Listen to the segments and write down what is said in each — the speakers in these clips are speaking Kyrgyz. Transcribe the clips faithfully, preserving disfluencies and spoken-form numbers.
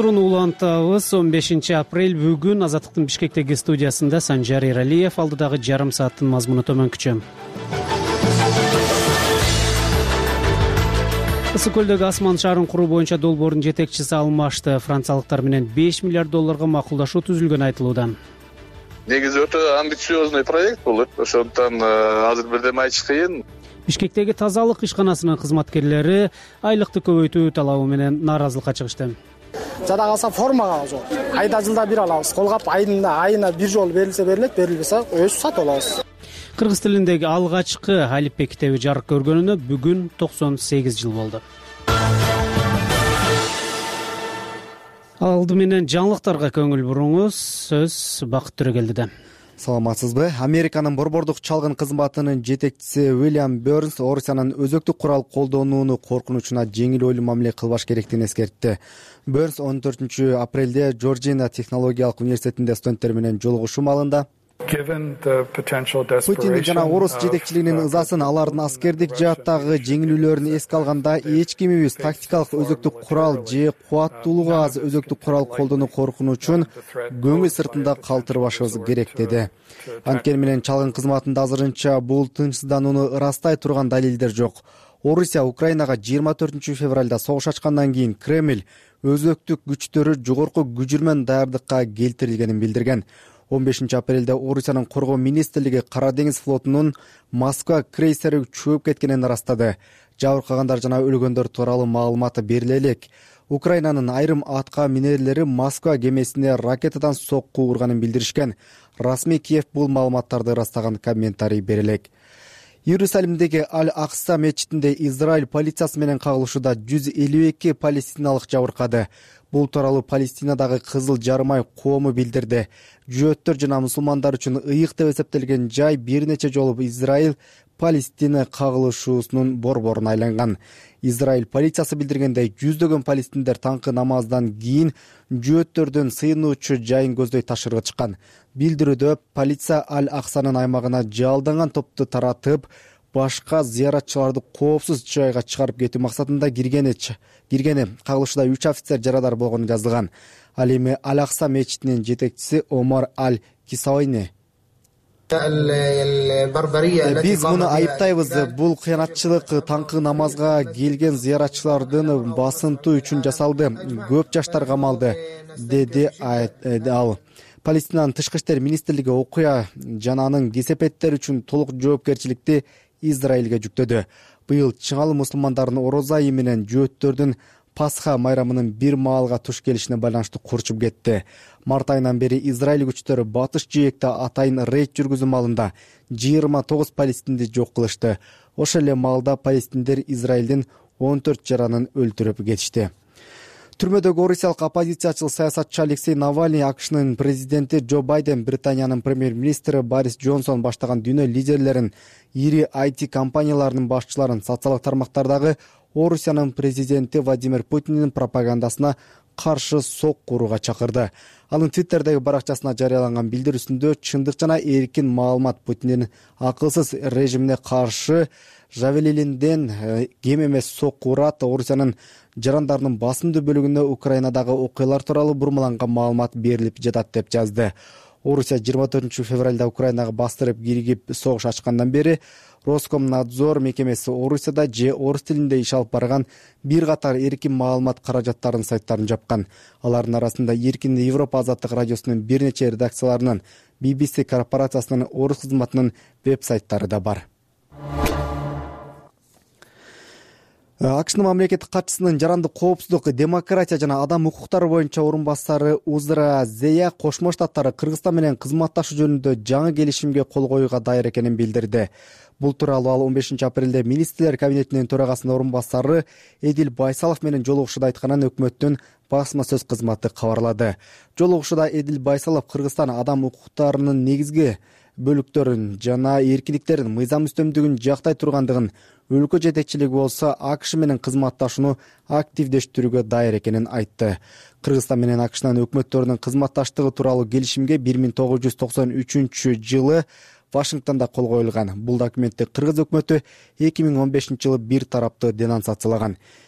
турууну улантабыз. он бешинчи апрель бүгүн Азаттыктын Бишкектеги студиясында Санжар Эралиев, алдыдагы жарым сааттын мазмуну төмөнкүчө. Ысык көлдөгү асман шаарын куруу боюнча долбоордун жетекчиси алмашты. Франциялыктар менен беш миллиард долларга макулдашуу түзүлгөнү айтылууда. Негизи өтө амбициозный проект бул. Ошондуктан азыр бирдеме айтыш кыйын. Бишкектеги тазалык ишканасынын кызматкерлери айлыкты көбөйтүү талабы менен нааразылыкка чыгышты. Жада калса формага жок. Айда жылда бир алабыз. Колгап айына айына бир жолу берилсе берилет, берилбесе өзү сатып алабыз. Кыргыз тилиндеги алгачкы алифбе китеби жарык көргөнүнө бүгүн токсон сегиз жыл болду. Алды менен жаңылыктарга көңүл буруңуз. Сөз Бакыт Төрөгелдиде. Саламатсызбы? Американын борбордук чалгын кызматынын жетекчиси Уильям Бернс Орусиянын өзөктүк курал колдонууну коркунучуна жеңил ойлуу мамиле кылбаш керектигин эскертти. Бернс он төртүнчү апрелде Жоржия технологиялык университетинде студенттер менен жолугушуу маалында Путиндин жана орус жетекчилигинин ызасын, алардын аскердик жааттагы жеңилүүлөрүн эске алганда эч кимибиз тактикалык өзөктүк курал же кубаттуулугу аз өзөктүк курал колдонуу коркунучун көңүл сыртында калтырбашыбыз керек деди. Анткени менен чалгын кызматында азырынча бул тынчсызданууну ырастай турган далилдер жок. Орусия Украинага жыйырма төртүнчү февралда согуш ачкандан кийин Кремль өзөктүк күчтөрү жогорку күжүрмөн даярдыкка келтирилгенин билдирген. он бешинчи апрелде Орусиянын коргоо министрлиги Кара деңиз флотунун Москва крейсери чөгүп кеткенин ырастады. Жабыркагандар жана өлгөндөр тууралуу маалымат бериле элек. Украинанын айрым атка минерлери Москва кемесине ракетадан сокку урганын билдиришкен. Расмий Киев бул маалыматтарды ырастаган комментарий бере элек. Иерусалимдеги Аль-Акса мечитинде Израиль полициясы менен кагылышууда жүз элүү эки палестиналык жабыркады. Бул тууралуу Палестинадагы Кызыл Жарымай коому билдирди. Жөөттөр жана мусулмандар үчүн ыйык деп эсептелген жай бир нече жолу Израиль Палестина кагылышуусунун борборуна айланган. Израиль полициясы билдиргендей, жүздөгөн палестиндер таңкы намаздан кийин жөөттөрдөн сыйынуучу жайын көздөй ташырга чыккан. Билдирүүдө полиция Аль-Аксанын аймагына жалданган топту таратып, башка зыяратчыларды коопсуз жайга чыгарып кетүү максатында киргени киргени кагылышуда үч офицер жарадар болгонун жазылган. Ал эми Аль-Акса мечитинин жетекчиси Омар Аль-Кисауини биз муну айыптайбыз. Бул кыянатчылык таңкы намазга келген зыяратчылардын басынтуу үчүн жасалды. Көп жаштар камалды, деди ал. Палестинанын тышкы иштер министрлиги окуя жана анын кесепеттери үчүн толук жоопкерчиликти Израилге жүктөдү. Быйыл чыңалуу мусулмандардын ороза айы менен жөөттөрдүн Пасха майрамынын бир маалга туш келишине байланыштуу курчуп кетти. Март айынан бери Израиль күчтөрү батыш жээкте атайын рейд жүргүзүү маалында жыйырма тогуз палестинди жок кылышты. Ошол эле маалда палестиндер Израилдин он төрт жаранын өлтүрүп кетишти. Түрмөдөгү орусиялык оппозициячыл саясатчы Алексей Навальный, АКШнын президенти Джо Байден, Британиянын премьер-министри Борис Джонсон баштаган дүйнө лидерлерин, ири ай ти компанияларынын башчыларын социалдык тармактардагы Орусиянын президенти Владимир Путиндин пропагандасына каршы сок курууга чакырды. Анын Твиттердеги баракчасына жарыяланган билдирүүсүндө чындык жана эркин маалымат Путиндин акылсыз режимине каршы Жавелинден кем эмес сок куурат, Орусиянын жарандарынын басымдуу бөлүгүнө Украинадагы окуялар тууралуу бурмаланган маалымат берилип жатат деп жазды. Орусия жыйырма төртүнчү февралда Украинага бастырып киргип согуш ачкандан бери Роскомнадзор мекемеси Орусияда же орус тилинде иш алып барган бир катар эркин маалымат каражаттарынын сайттарын жапкан. Алардын арасында Эркин Европа азаттык радиосунун бир нече редакцияларынын, би би си корпорациясынын орус кызматынын веб-сайттары да бар. АКШнын мамлекеттик катчысынын жарандык коопсуздук, демократия жана адам укуктары боюнча орун басары Узра Зея Кошмо Штаттары Кыргызстан менен кызматташуу жөнүндө жаңы келишимге кол коюуга даяр экенин билдирди. Бул тууралуу ал он бешинчи апрелде министрлер кабинетинин төрагасынын орун басары Эдил Байсалов менен жолугушууда айтканын өкмөттүн басма сөз кызматы кабарлады. Жолугушууда Эдил Байсалов Кыргызстан адам укуктарынын негизги бөлүктөрүн жана эркиндиктерин, мыйзам үстөмдүгүн жактай тургандыгын, өлкө жетекчилиги болсо АКШ менен кызматташууну активдештирүүгө даяр экенин айтты. Кыргызстан менен АКШнын өкмөттөрүнүн кызматташтыгы тууралуу келишимге бир миң тогуз жүз токсон үчүнчү жылы Вашингтонда кол коюлган. Бул документти Кыргыз өкмөтү эки миң он бешинчи жылы бир тараптуу денонсациялаган.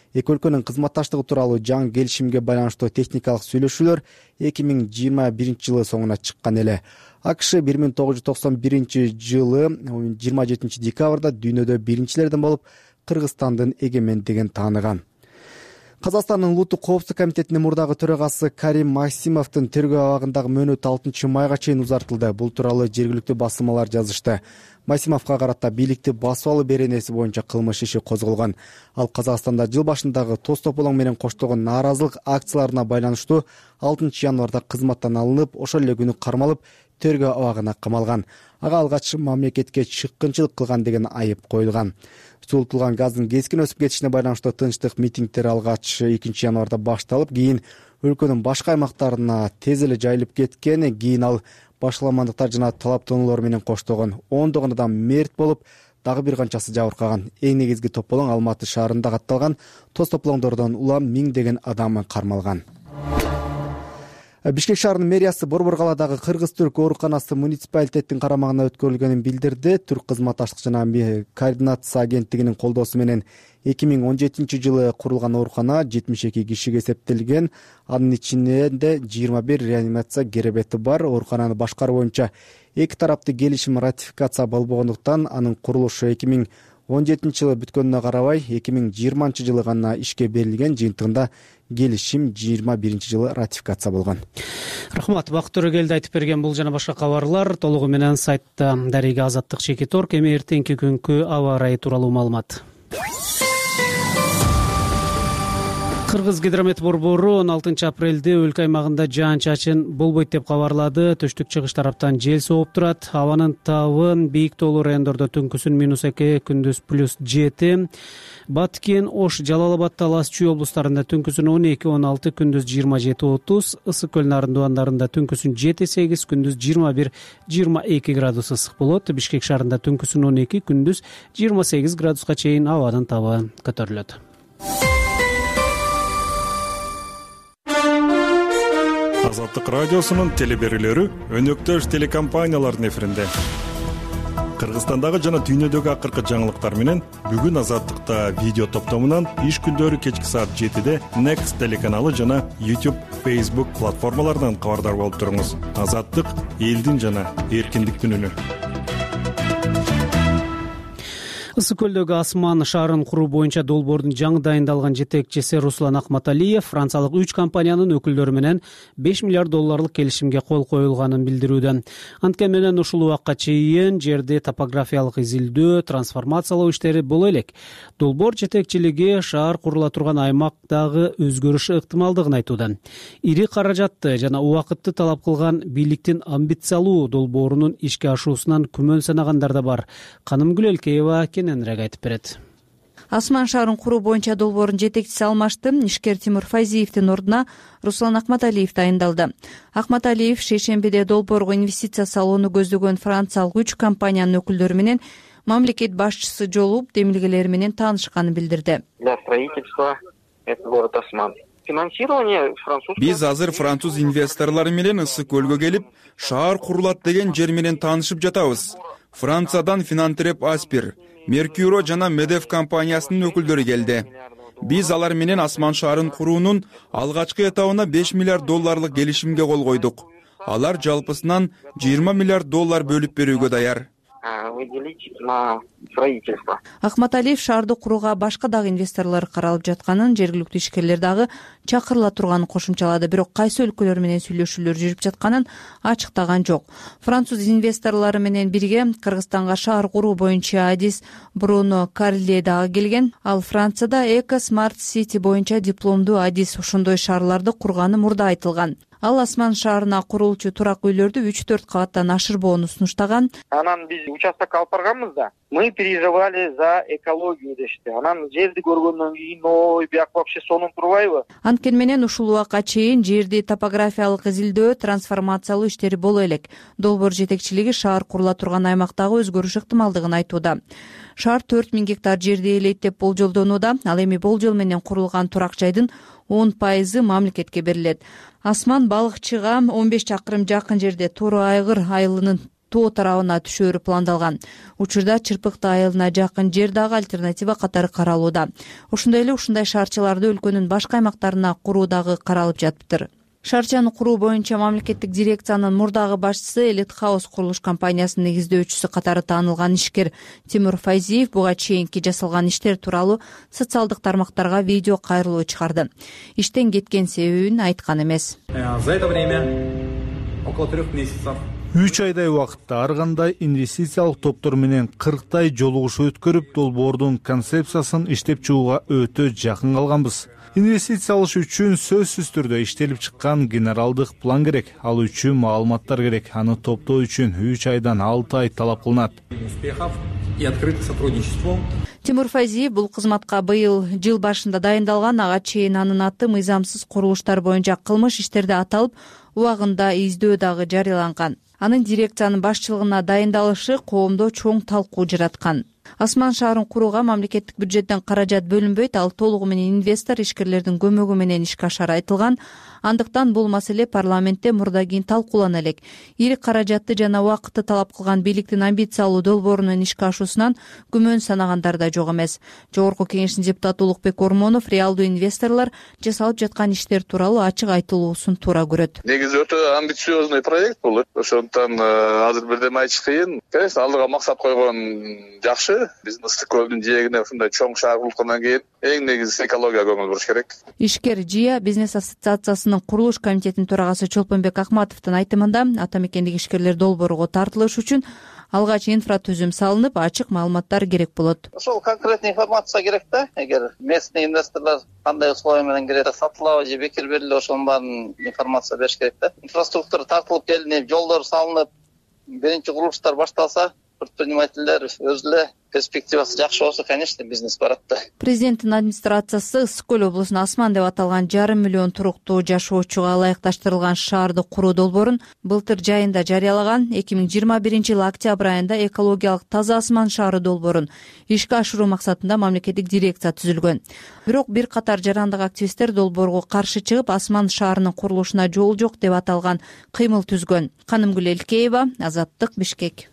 эки өлкөнүн кызматташтыгы тууралуу жаңы келишимге байланыштуу техникалык сүйлөшүүлөр эки миң жыйырма биринчи жылы соңуна чыккан эле. АКШ бир миң тогуз жүз токсон биринчи жылы жыйырма жетинчи декабрда дүйнөдө биринчилерден болуп Кыргызстандын эгемендигин тааныган. Казакстандын улуттук коопсуздук комитетинин мурдагы төрагасы Карим Максимовдун тергөө абагындагы мөөнөтү алтынчы майга чейин узартылды. Бул тууралуу жергиликтүү басылмалар жазышты. Максимовго карата бийликти басып алуу беренеси боюнча кылмыш иши козголгон. Ал Казакстанда жыл башындагы тоз тополоң менен коштолгон нааразылык акцияларына байланыштуу алтынчы январда кызматтан алынып, ошол эле күнү кармалып, тергөө абагына камалган. Ага алгач мамлекетке чыккынчылык кылган деген айып коюлган. Суултулган газдын кескин өсүп кетишине байланыштуу тынчтык митингдер алгач экинчи январда башталып, кийин өлкөнүн башка аймактарына тез эле жайылып кеткен. Кийин ал башаламандыктар жана талаптануулар менен коштолгон. ондогон адам мерт болуп, дагы бир канчасы жабыркаган. Эң негизги тополоң Алматы шаарында катталган. Тоз тополоңдордон улам миңдеген адам кармалган. Бишкек шаарынын мэриясы Борбор калаадагы Кыргыз-Түрк ооруканасы муниципалитеттин карамагына өткөрүлгөнүн билдирди. Түрк кызматташтык жана координация агенттигинин колдоосу менен эки миң он жетинчи жылы курулган оорукана жетимиш эки кишиге эсептелген. Анын ичинде жыйырма бир реанимация керебети бар. Оорукананы башкаруу боюнча эки тараптуу келишим ратификация болбогондуктан анын курулушу эки миң он жетинчи жылы бүткөнүнө карабай эки миң жыйырманчы жылы гана ишке берилген. Жыйынтыгында келишим жыйырма биринчи жылы ратификация болгон. Рахмат, Бакыт Төрөгелди айтып берген бул жана башка кабарлар толугу менен сайтта Дарига Азаттык чекит орг. Эми эртеңки күnkү аба ырайы тууралуу маалымат. Кыргыз гидромет борбору он алтынчы апрелде өлкө аймагында жаан-чачын болбойт деп кабарлады. Төштүк чыгыш тараптан жел сооп турат. Абанын табы бийик тоолуу райондордо түнкүсүн минус эки, күндүз плюс жети. Баткен, Ош, Жалал Абад, Талас, Чүй облустарында түнкүсүн он эки он алты, күндүз жыйырма жети отуз. Ысык көл нарын дубандарында түнкүсүн жети сегиз, күндүз жыйырма бир жыйырма эки градус ысык болот. Бишкек шаарында түнкүсүн он эки, күндүз жыйырма сегиз градуска чейин абанын табы көтөрүлөт. Азаттык радиосунун телеберүүлөрү өнөктөш телекомпаниялардын эфиринде. Кыргызстандагы жана дүйнөдөгү акыркы жаңылыктар менен бүгүн Азаттыкта видео топтомунан иш күндөрү кечки саат жетиде Next телеканалы жана YouTube, Facebook платформаларынан кабардар болуп туруңуз. Азаттык — элдин жана эркиндиктин үнү. Ысык көлдөгү Асман шаарын куруу боюнча долбоордун жаңы дайындалган жетекчиси Руслан Акматалиев франциялык үч компаниянын өкүлдөрү менен беш миллиард долларлык келишимге кол коюлганын билдирүүдө. Анткени менен ушул убакка чейин жерди топографиялык изилдөө, трансформациялоо иштери боло элек. Долбоор жетекчилиги шаар курула турган аймактагы өзгөрүш ыктымалдыгын айтууда. Ири каражатты жана убакытты талап кылган бийликтин амбициялуу долбоорунун ишке ашуусунан күмөн санагандар да бар. Канымгүл Элкеева кененирээк айтып берет. Асман шаарын куруу боюнча долбоордун жетекчиси алмашты. Ишкер Тимур Файзиевдин ордуна Руслан Акматалиев дайындалды. Акматалиев шейшембиде долбоорго инвестиция салууну көздөгөн франциялык үч компаниянын өкүлдөрү менен мамлекет башчысы жолугуп демилгелери менен таанышканын билдирди. Для строительства это город Осман. Финансирование француз. Биз азыр француз инвесторлору менен Ысык көлгө келип, шаар курулат деген жер менен таанышып жатабыз. Франциядан Финантреп Аспир, Меркюро жана Медев компаниясынын өкүлдөрү келди. Биз алар менен Асман шаарын куруунун алгачкы этабына беш миллиард долларлык келишимге кол койдук. Алар жалпысынан жыйырма миллиард доллар бөлүп берүүгө даяр. Выделить на строительство. Акматалиев шаарды курууга башка дагы инвесторлор каралып жатканын, жергиликтүү ишкерлер дагы чакырыла турганын кошумчалады. Бирок кайсы өлкөлөр менен сүйлөшүүлөр жүрүп жатканын ачыктаган жок. Француз инвесторлору менен бирге Кыргызстанга шаар куруу боюнча адис Бруно Карле дагы келген. Ал Францияда Эко Смарт Сити боюнча дипломдуу адис ошондой шаарларды курганы мурда айтылган. Ал Асман шаарына курулчу турак үйлөрдү үч төрт кабаттан ашырбоону сунуштаган. Анан биз участок алып барганбыз да. Мы переживали за экологию дешти. Анан жерди көргөндөн кийин ой, бияк вообще сонун турбайбы? Анткени менен ушул убакка чейин жерди топографиялык изилдөө, трансформациялоо иштери боло элек. Долбоор жетекчилиги шаар курула турган аймактагы өзгөрүш ыктымалдыгын айтууда. Шаар төрт миң гектар жерди ээлейт деп болжолдонууда. Ал эми болжол менен курулган турак жайдын он пайызы мамлекетке берилет. Асман балыкчыга он беш чакырым жакын жерде Туру Айгыр айылынын тоо тарабына түшөөрү пландалган. Учурда Чырпыкты айылына жакын жер дагы альтернатива катары каралууда. Ошондой эле ушундай шаарчаларды өлкөнүн башка аймактарына куруу дагы каралып жатыптыр. Шаарчаны куруу боюнча мамлекеттик дирекциянын мурдагы башчысы Элит Хаус курулуш компаниясынын негиздөөчүсү катары таанылган ишкер Тимур Файзиев буга чейинки жасалган иштер тууралуу социалдык тармактарга видео кайрылуу чыгарды. Иштен кеткен себебин айткан эмес. За это время около трех месяцев үч айдай убакытта ар кандай инвестициялык топтор менен кырктай жолугушуу өткөрүп, долбоордун концепциясын иштеп чыгууга өтө жакын калганбыз. Инвестиция алыш үчүн сөзсүз түрдө иштелип чыккан генералдык план керек. Ал үчүн маалыматтар керек. Аны топтоо үчүн үч айдан алты ай талап кылынат. И открытое сотрудничество. Тимур Файзиев бул кызматка быйыл жыл башында дайындалган, ага чейин анын аты мыйзамсыз курулуштар боюнча кылмыш иштерде аталып, убагында издөө дагы жарыяланган. Анын дирекциянын башчылыгына дайындалышы коомдо чоң талкуу жараткан. Асман шаарын курууга мамлекеттик бюджеттен каражат бөлүнбөйт, ал толугу менен инвестор ишкерлердин көмөгү менен ишке ашары айтылган. Андыктан бул маселе парламентте мурда кийин талкуулана элек. Ири каражатты жана убакытты талап кылган бийликтин амбициялуу долбоорунун ишке ашуусунан күмөн санагандар да жок эмес. Жогорку кеңештин депутаты Улукбек Ормонов реалдуу инвесторлор жасалып жаткан иштер тууралуу ачык айтылуусун туура көрөт. Негизи өтө амбициозный проект бул. Ошондуктан азыр бирдеме айтыш кыйын. Конечно, алдыга максат койгон жакшы. Биздин Ысык көлдүн жээгине ушундай чоң шаар курулгандан кийин эң негизгиси экологияга көңүл буруш керек. Ишкер ЖИА бизнес ассоциациясынын курулуш комитетинин төрагасы Чолпонбек Акматовдун айтымында ата мекендик ишкерлер долбоорго тартылыш үчүн алгач инфратүзүм салынып, ачык маалыматтар керек болот. Ошол конкретный информация керек да. Эгер местный инвесторлор кандай условия менен кирет, сатылабы же бекер берилби, ошонун баарын информация бериш керек да. Инфраструктура тартылып келинип, жолдор салынып, биринчи курулуштар башталса, предпринимательдер өз эле перспективасы жакшы болсо, конечно, бизнес барат да. Президенттин администрациясы Ысык көл облусунун Асман деп аталган жарым миллион туруктуу жашоочуга ылайыкташтырылган шаарды куруу долбоорун былтыр жайында жарыялаган. эки миң жыйырма биринчи жылы октябрь айында экологиялык таза Асман шаары долбоорун ишке ашыруу максатында мамлекеттик дирекция түзүлгөн. Бирок бир катар жарандык активисттер долбоорго каршы чыгып, Асман шаарынын курулушуна жол жок деп аталган кыймыл түзгөн. Канымгүл Элкеева, Азаттык, Бишкек.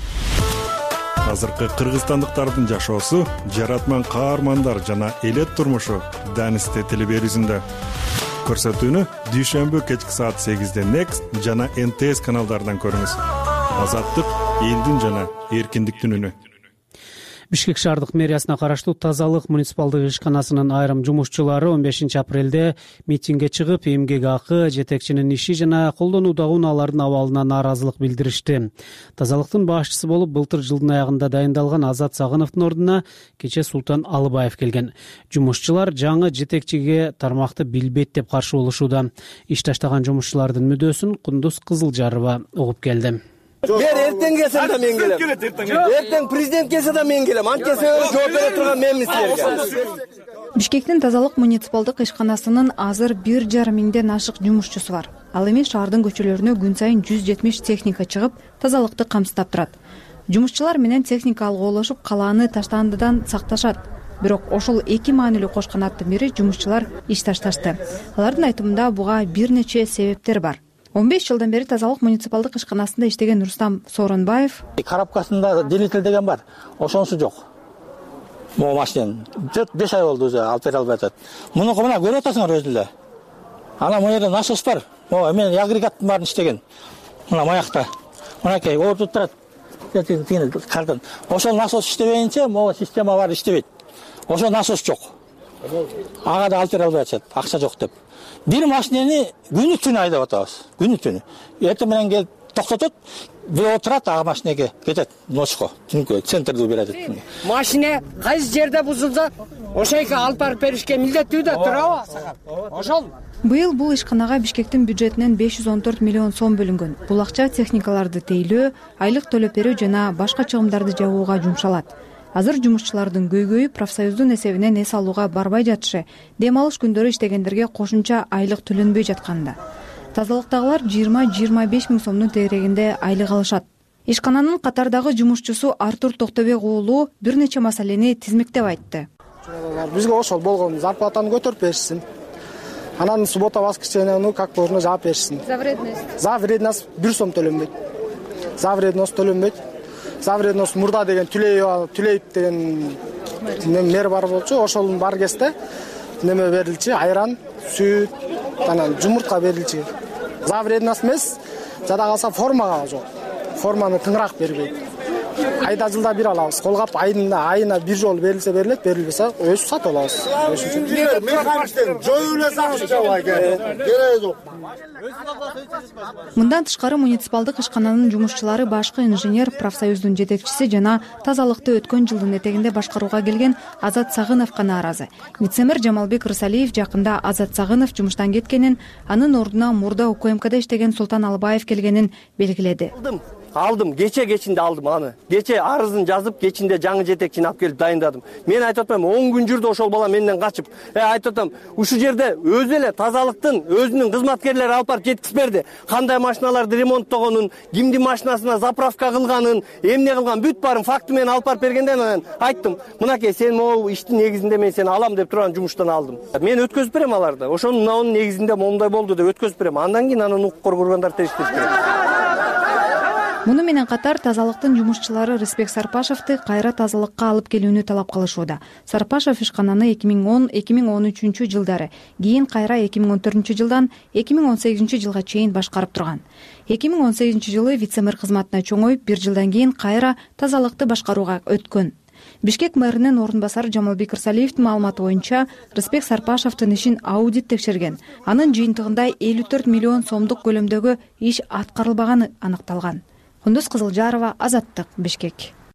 Азыркы кыргызстандыктардын жашоосу, жаратман каармандар жана элет турмушу Данисте телеберүүсүндө. Көрсөтүүнү дүйшөмбү кечки саат сегизде Next жана эн тэ эс каналдарынан көрүңүз. Азаттык элдин жана эркиндиктин үнү. Бишкек шаардык мэриясына караштуу тазалык муниципалдык ишканасынын айрым жумушчулары он бешинчи апрелде митингге чыгып, эмгек акы, жетекчинин иши жана колдонуудагы унаалардын абалына нааразылык билдиришти. Тазалыктын башчысы болуп былтыр жылдын аягында дайындалган Азат Сагыновдун ордуна кече Султан Алыбаев келген. Жумушчулар жаңы жетекчиге тармакты билбейт деп каршы болушууда. Иш таштаган жумушчулардын мүдөөсүн Кундуз Кызылжарова угуп келди. Мен эртең келсем да мен келем. Эртең президент келсе да мен келем. Анткени жооп бере турган менмин силерге. Бишкектин тазалык муниципалдык ишканасынын азыр бир жарым миңден ашык жумушчусу бар. Ал эми шаардын көчөлөрүнө күн сайын жүз жетимиш техника чыгып, тазалыкты камсыздап турат. Жумушчулар менен техника алгылашып, калааны таштандыдан сакташат. Бирок ошол эки маанилүү кош канаттын бири жумушчулар иш ташташты. Алардын айтымында буга бир нече себептер бар. он беш жылдан бери тазалык муниципалдык ишканасында иштеген Рустам Сооронбаев карапкасында делителдеген бар. Ошонусу жок. Могу машинен төрт беш ай болду өзү алып бере албай атат. Мунуку мына көрүп атасыңар өзү эле. Ана моу жерде насос бар. Могу мен агрегаттын баарын иштеген. Мына маякта. Мынакей ордуп турат. Кардан. Ошол насос иштебейинче могу система бар иштебейт. Ошол насос жок. Ага да алып бере албай атат. Акча жок деп. Бир машинени күнү түнү айдап атабыз. Күнү түнү. Эртең менен келип токтотот, бирөө отурат, ага машинеге кетет ночко, түнкү центрде берет. Машина кайсы жерде бузулса, ошойго алып барып беришке милдеттүү да турабы? Ошол. Быйыл бул ишканага Бишкектин бюджетинен беш жүз он төрт миллион сом бөлүнгөн. Бул акча техникаларды тейлөө, айлык төлөп берүү жана башка чыгымдарды жабууга жумшалат. Азыр жумушчулардын көйгөйү профсоюздун эсебинен эс алууга барбай жатышы, дем алыш күндөрү иштегендерге кошумча айлык төлөнбөй жатканда. Тазалыктагылар жыйырма жыйырма беш миң сомдун тегерегинде айлык алышат. Ишкананын катардагы жумушчусу Артур Токтобек уулу бир нече маселени тизмектеп айтты. Бизге ошол болгон зарплатаны көтөрүп беришсин. Анан суббота воскресеньени как должно жаап беришсин. За вредность. За вредность бир сом төлөнбөйт. за вредность төлөнбөйт. За вредность мурда деген Түлеев деген мэр бар болчу, ошонун бар кезде неме берилчи, айран, сүт, анан жумуртка берилчи. За вредность эмес, жада калса формага жок. Форманы тыңыраак бербейт. Айда жылда бир алабыз. Колгап айына айына бир жолу берилсе берилет, берилбесе өзү сатып алабыз. Мындан тышкары муниципалдык ишкананын жумушчулары башкы инженер, профсоюздун жетекчиси жана тазалыкты өткөн жылдын этегинде башкарууга келген Азат Сагыновго нааразы. Вице-мэр Жамалбек Рысалиев жакында Азат Сагынов жумуштан кеткенин, анын ордуна мурда УКМКда иштеген Султан Албаев келгенин белгиледи. Алдым, кече кечинде алдым аны. Кече арызын жазып, кечинде жаңы жетекчини алып келип дайындадым. Мен айтып атам, он күн жүрдү ошол бала менден качып. Э, айтып атам, ушул жерде өзү эле тазалыктын өзүнүн кызматкерлери алып барып жеткизип берди. Кандай машиналарды ремонттогонун, кимдин машинасына заправка кылганын, эмне кылган бүт барын факты менен алып барып бергенде мен айттым, мынакей сен могул иштин негизинде мен сени алам деп турган жумуштан алдым. Мен өткөзүп берем аларды. Ошонун мынанын негизинде момундай болду деп өткөзүп берем. Андан кийин анын укук коргоогондар териштеш керек. Муну менен катар тазалыктын жумушчулары Рысбек Сарпашевди кайра тазалыкка алып келүүнү талап кылышууда. Сарпашев ишкананы эки миң он — эки миң он үчүнчү жылдары, кийин кайра эки миң он төртүнчү жылдан эки миң он сегизинчи жылга чейин башкарып турган. эки миң он сегизинчи жылы вице-мэр кызматына чоңоюп, бир жылдан кийин кайра тазалыкты башкарууга өткөн. Бишкек мэринин орун басары Жамалбек Рысалиевдин маалыматы боюнча, Рысбек Сарпашевдин ишин аудит текшерген. Анын жыйынтыгында элүү төрт миллион сомдук көлөмдөгү иш аткарылбаганы аныкталган. Кундуз Кызылжарова, Азаттык, Бишкек.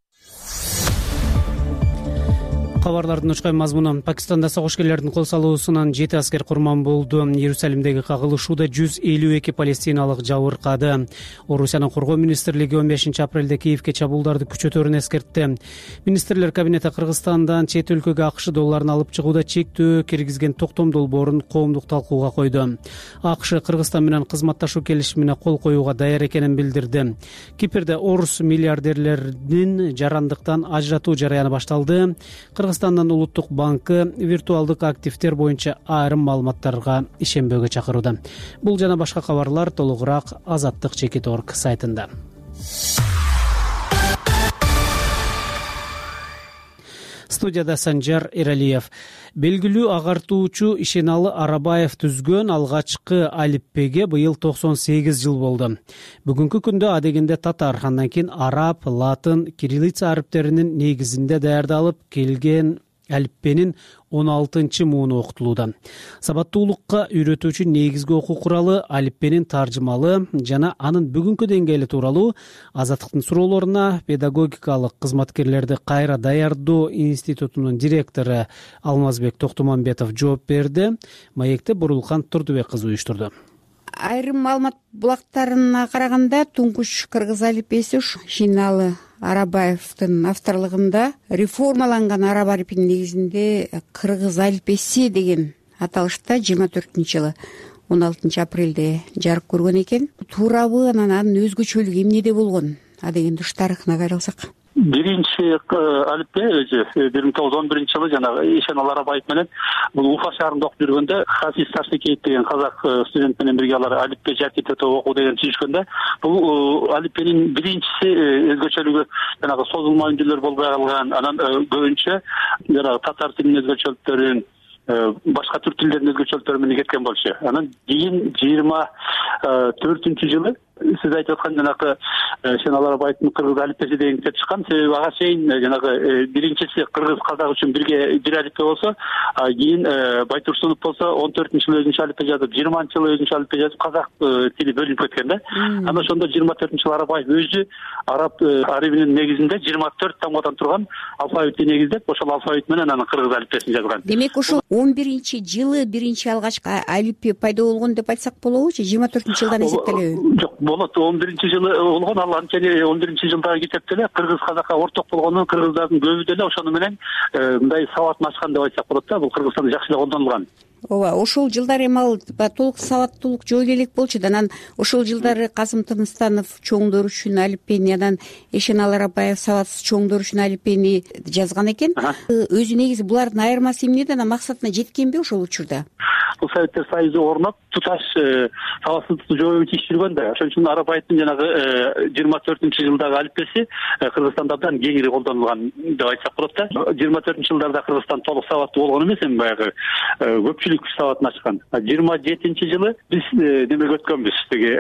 Кабарлардын учкай мазмуну. Пакистанда согушкерлердин кол салуусунан жети аскер курман болду. Иерусалимдеги кагылышууда жүз элүү эки палестиналык жабыркады. Орусиянын коргоо министрлиги он бешинчи апрелде Киевге чабуулдарды күчөтөөрүн эскертти. Министрлер кабинети Кыргызстандан чет өлкөгө АКШ долларын алып чыгууда чектөө киргизген токтом долбоорун коомдук талкууга койду. АКШ Кыргызстан менен кызматташуу келишимине кол коюуга даяр экенин билдирди. Кипрде орус миллиардерлердин жарандыктан ажыратуу жараяны башталды. Кыргызстандын улуттук банкы виртуалдык активдер боюнча айрым маалыматтарга ишенбөөгө чакырууда. Бул жана башка кабарлар толугураак азаттык чекит точка орг сайтында. Студияда Санжар Эралиев. Белгилүү агартуучу Ишеналы Арабаев түзгөн алгачкы алиппеге быйыл токсон сегиз жыл болду. Бүгүнкү күндө адегенде татар, андан кийин араб, латын, кириллица ариптеринин негизинде даярдалып келген алиппенин он алтынчы мууну окутулууда. Сабаттуулукка үйрөтүүчү негизги окуу куралы алиппенин таржымалы жана анын бүгүнкү деңгээли тууралуу Азаттыктын суроолоруна педагогикалык кызматкерлерди кайра даярдоо институтунун директору Алмазбек Токтомамбетов жооп берди. Маекти Бурулкан Турдубек кызы уюштурду. Айрым маалымат булактарына караганда туңгуч кыргыз алиппеси Ишеналы Арабаевдин авторлугунда реформаланган араб алиппинин негизинде кыргыз алиппеси деген аталышта жыйырма төртүнчү жылы он алтынчы апрелде жарык көргөн экен. Туурабы анан анын өзгөчөлүгү эмнеде болгон? Адегенде уш тарыхына кайрылсак. Биринчи алиппе өзү бир миң тогуз жүз он биринчи жылы жанагы Ишеналы Арабаев менен бул Уфа шаарында окуп жүргөндө Хафиз Ташникеев деген казак студент менен бирге алар алиппе жакипте окуу деген түзүшкөндө бул алиппенин биринчиси өзгөчөлүгү жанагы созулма үндүлөр болбой калган, анан көбүнчө жанагы татар тилинин өзгөчөлүктөрүн, башка түрк тилдеринин өзгөчөлүктөрү менен кеткен болчу. Анан кийин жыйырма төртүнчү жылы сиз айтып аткан жанагы Ишеналы Арабаевдин кыргыз алиппеси деген китеп чыккан. Себеби ага чейин жанагы биринчиси кыргыз казак үчүн бирге бир алиппе болсо, кийин Байтурсунов болсо он төртүнчү жылы өзүнчө алиппе жазып, жыйырманчы жылы өзүнчө алиппе жазып, казак тили бөлүнүп кеткен да. Анан ошондо жыйырма төртүнчү жылы Арабаев өзү араб арабинин негизинде жыйырма төрт тамгадан турган алфавитти негиздеп, ошол алфавит менен анын кыргыз алиппесин жазган. Демек ошол он биринчи жылы биринчи алгачкы алиппе пайда болгон деп айтсак болобучу? жыйырма төртүнчү жылдан эсептелеби? Жок, болот. он биринчи жылы болгон, ал анткени он биринчи жылдагы китепте эле кыргыз казакка орток болгону, кыргыздардын көбү деле ошону менен мындай сабатын ачкан деп айтсак болот да. Бул Кыргызстанда жакшы эле колдонулган. ооба, ошол жылдары эми ал толук сабаттуулук жок элек болчу да. Анан ошол жылдары Касым Тыныстанов чоңдор үчүн алиппени, анан Эшеналы Арабаев сабатсыз чоңдор үчүн алиппени жазган экен. Өзү негизи булардын айырмасы эмнеде, анан максатына жеткенби ошол учурда? Бул Советтер Союзу орноп, туташ сабатсыздыкты жоюу иш жүргөн да. Ошон үчүн Арабаевдин жанагы жыйырма төртүнчү жылдагы алиппеси Кыргызстанда абдан кеңири колдонулган деп айтсак болот да. жыйырма төртүнчү жылдарда Кыргызстан толук сабаттуу болгон эмес, эми баягы көпчүлүк сабатын ачкан. жыйырма жетинчи жылы биз немеге өткөнбүз, тиги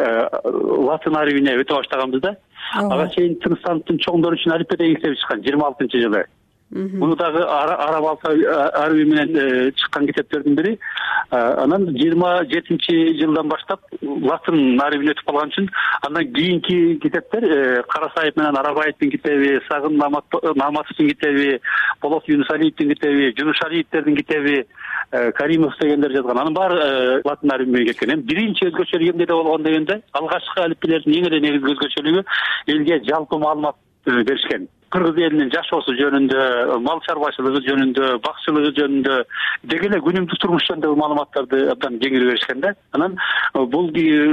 латын арабине өтө баштаганбыз да. Ага чейин Тыныстановдун чоңдор үчүн алиппе деген китеби чыккан жыйырма алтынчы жылы. Муну дагы араб арабы менен чыккан китептердин бири. Анан жыйырма жетинчи жылдан баштап латын арабине өтүп калган үчүн андан кийинки китептер Карасаев менен Арабаевдин китеби, Сагын Наматовдун китеби, Болот Юнусалиевдин китеби, Жунушалиевдердин китеби, Каримов дегендер жазган. Анын баары латын арабине кеткен. Эми биринчи өзгөчөлүгү эмнеде болгон дегенде, алгачкы алиппелердин эң эле негизги өзгөчөлүгү элге жалпы маалымат беришкен. Кыргыз элинин жашоосу жөнүндө, мал чарбачылыгы жөнүндө, бакчылыгы жөнүндө, деги эле күнүмдүк турмуш жөнүндөгү маалыматтарды абдан кеңири беришкен да. Анан бул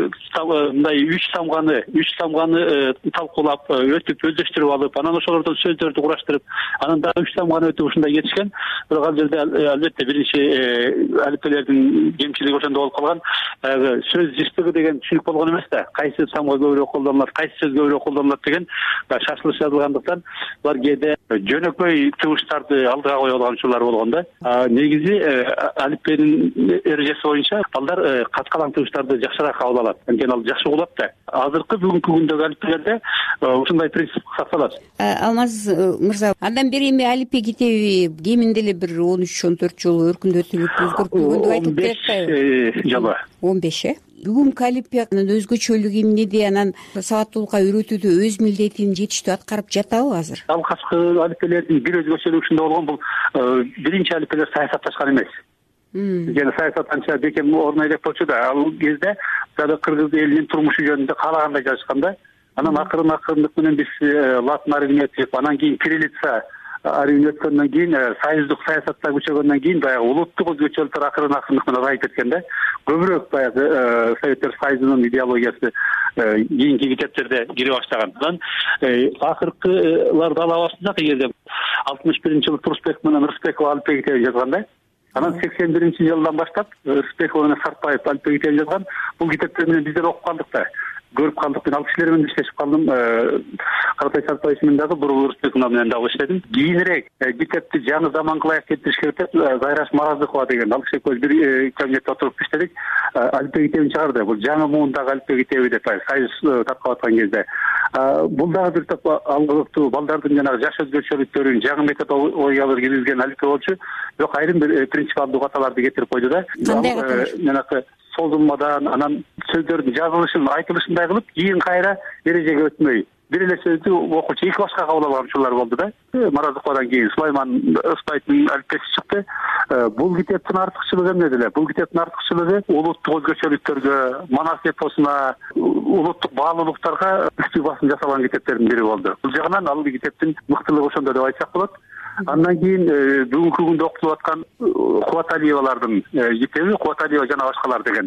мындай үч тамганы, үч тамганы талкуулап, өтүп, өздөштүрүп алып, анан ошолордон сөздөрдү кураштырып, анан дагы үч тамганы өтүп ушундай кетишкен. Бирок ал жерде албетте биринчи алиппелердин кемчилиги ошондо болуп калган. Сөз жыштыгы деген түшүнүк болгон эмес да. Кайсы тамга көбүрөөк колдонулат, кайсы сөз көбүрөөк колдонулат деген шашылыш жазылгандыктан булар кээде жөнөкөй тыбыштарды алдыга коюп алган учурлар болгон да. Негизи алиппенин эрежеси боюнча балдар каткалаң тыбыштарды жакшыраак кабыл алат, анткени ал жакшы угулат да. Азыркы бүгүнкү күндөгү алиппелерде ушундай принцип сакталат. Алмаз мырза, андан бери эми алиппе китеби кеминде эле бир он үч он төрт жолу өркүндөтүлүп өзгөртүлгөн деп айтып берет. жолу он беш э бүгүнкү алиппенин өзгөчөлүгү эмнеде, анан сабаттуулукка үйрөтүүдө өз милдетин жетиштүү аткарып жатабы азыр? Алгачкы алиппелердин бир өзгөчөлүгү ушунда болгон, бул биринчи алиппелер саясатташкан эмес. Жана саясат анча бекем орун элек болчу да. Ал кезде дагы кыргыз элинин турмушу жөнүндө каалагандай жазышкан да. Анан акырын акырындык менен биз латын арабине өтүп, анан кийин кириллица арабине өткөндөн кийин, союздук саясатта күчөгөндөн кийин баягы улуттук өзгөчөлүктөр акырын акырындык менен азайып кеткен да. Көбүрөөк баягы Советтер Союзунун идеологиясы кийинки китептерде кире баштаган. Анан акыркыларды ала баштасак, эгерде алтымыш биринчи жылы Турсбек менен Рысбеков алиппе китеби жазган да. Анан сексен биринчи жылдан баштап Рысбеков менен Сартбаев алиппе китеби жазган. Бул китептер менен биздер окуп калдык да. Көрүп калдык. Мен ал кишилер менен иштешип калдым. Каратай Сартбаев менен дагы, Бурул Рысбеков менен дагы иштедим. Кийинирээк китепти жаңы заманга ылайык келтириш керек деп Зайраш Мараздыкова деген ал киши экөөбүз бир кабинетте отуруп иштедик. Алиппе китебин чыгарды. Бул жаңы муундагы алиппе китеби деп союз таркап аткан кезде. Бул дагы бир топ алгылыктуу балдардын жанагы жаш өзгөчөлүктөрүн, жаңы методологиялар киргизген алиппе болчу. Бирок айрым бир принципиалдуу каталарды кетирип койду да. Кандай каталар? Жанагы созулмадан, анан сөздөрдүн жазылышын, айтылышындай кылып, кийин кайра эрежеге өтмөй, бир эле сөздү окуучу эки башка кабыл алган учурлар болду да. Мараздыковадан кийин Сулайман Ыспаевдин алиппеси чыкты. Бул китептин артыкчылыгы эмнеде эле? Бул китептин артыкчылыгы улуттук өзгөчөлүктөргө, манас эпосуна, улуттук баалуулуктарга күчтүү басым жасалган китептердин бири болду. Бул жагынан ал китептин мыктылыгы ошондо деп айтсак болот. Андан кийин бүгүнкү күндө окутулуп аткан Кубаталиевалардын китеби, Кубаталиева жана башкалар деген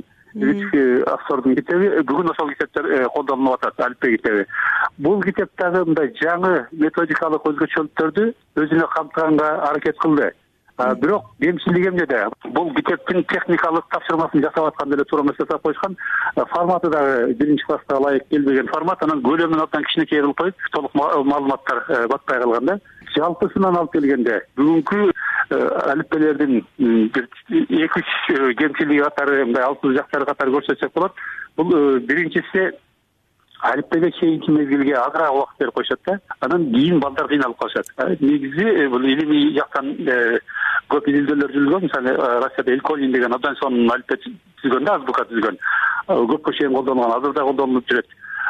үч автордун китеби, бүгүн ошол китептер колдонулуп атат, алиппе китеби. Бул китеп дагы мындай жаңы методикалык өзгөчөлүктөрдү өзүнө камтыганга аракет кылды. Бирок кемчилиги эмнеде? Бул китептин техникалык тапшырмасын жасап атканда эле туура эмес жасап коюшкан. Форматы дагы биринчи класска ылайык келбеген формат, анан көлөмүн абдан кичинекей кылып коюп, толук маалыматтар батпай калган да. Жалпысынан алып келгенде бүгүнкү алиппелердин бир эки үч кемчилиги катары, мындай алсыз жактары катары көрсөтсөк болот. Бул биринчиси алиппеге чейинки мезгилге азыраак убакыт берип коюшат да. Анан кийин балдар кыйналып калышат. Негизи бул илимий жактан көп изилдөөлөр жүргөн. Мисалы Россияда Эльколин деген абдан сонун алиппе түзгөн да, азбука түзгөн. Көпкө чейин колдонулган, азыр да колдонулуп жүрөт.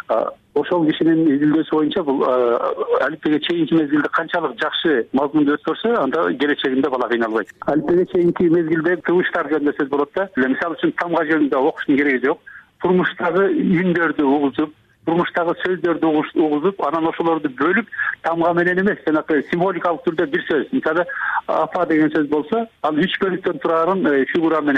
Ошол кишинин изилдөөсү боюнча бул алиппеге чейинки мезгилде канчалык жакшы мазмунду өткөрсө, анда келечегинде бала кыйналбайт. Алиппеге чейинки мезгилде тыбыштар жөнүндө сөз болот да. Мисалы үчүн тамга жөнүндө окуштун кереги жок. Турмуштагы үндөрдү угузуп, турмуштагы сөздөрдү угузуп, анан ошолорду бөлүп, тамга менен эмес, жанагы символикалык түрдө бир сөз. Мисалы, апа деген сөз болсо, ал үч бөлүктөн турарын фигура менен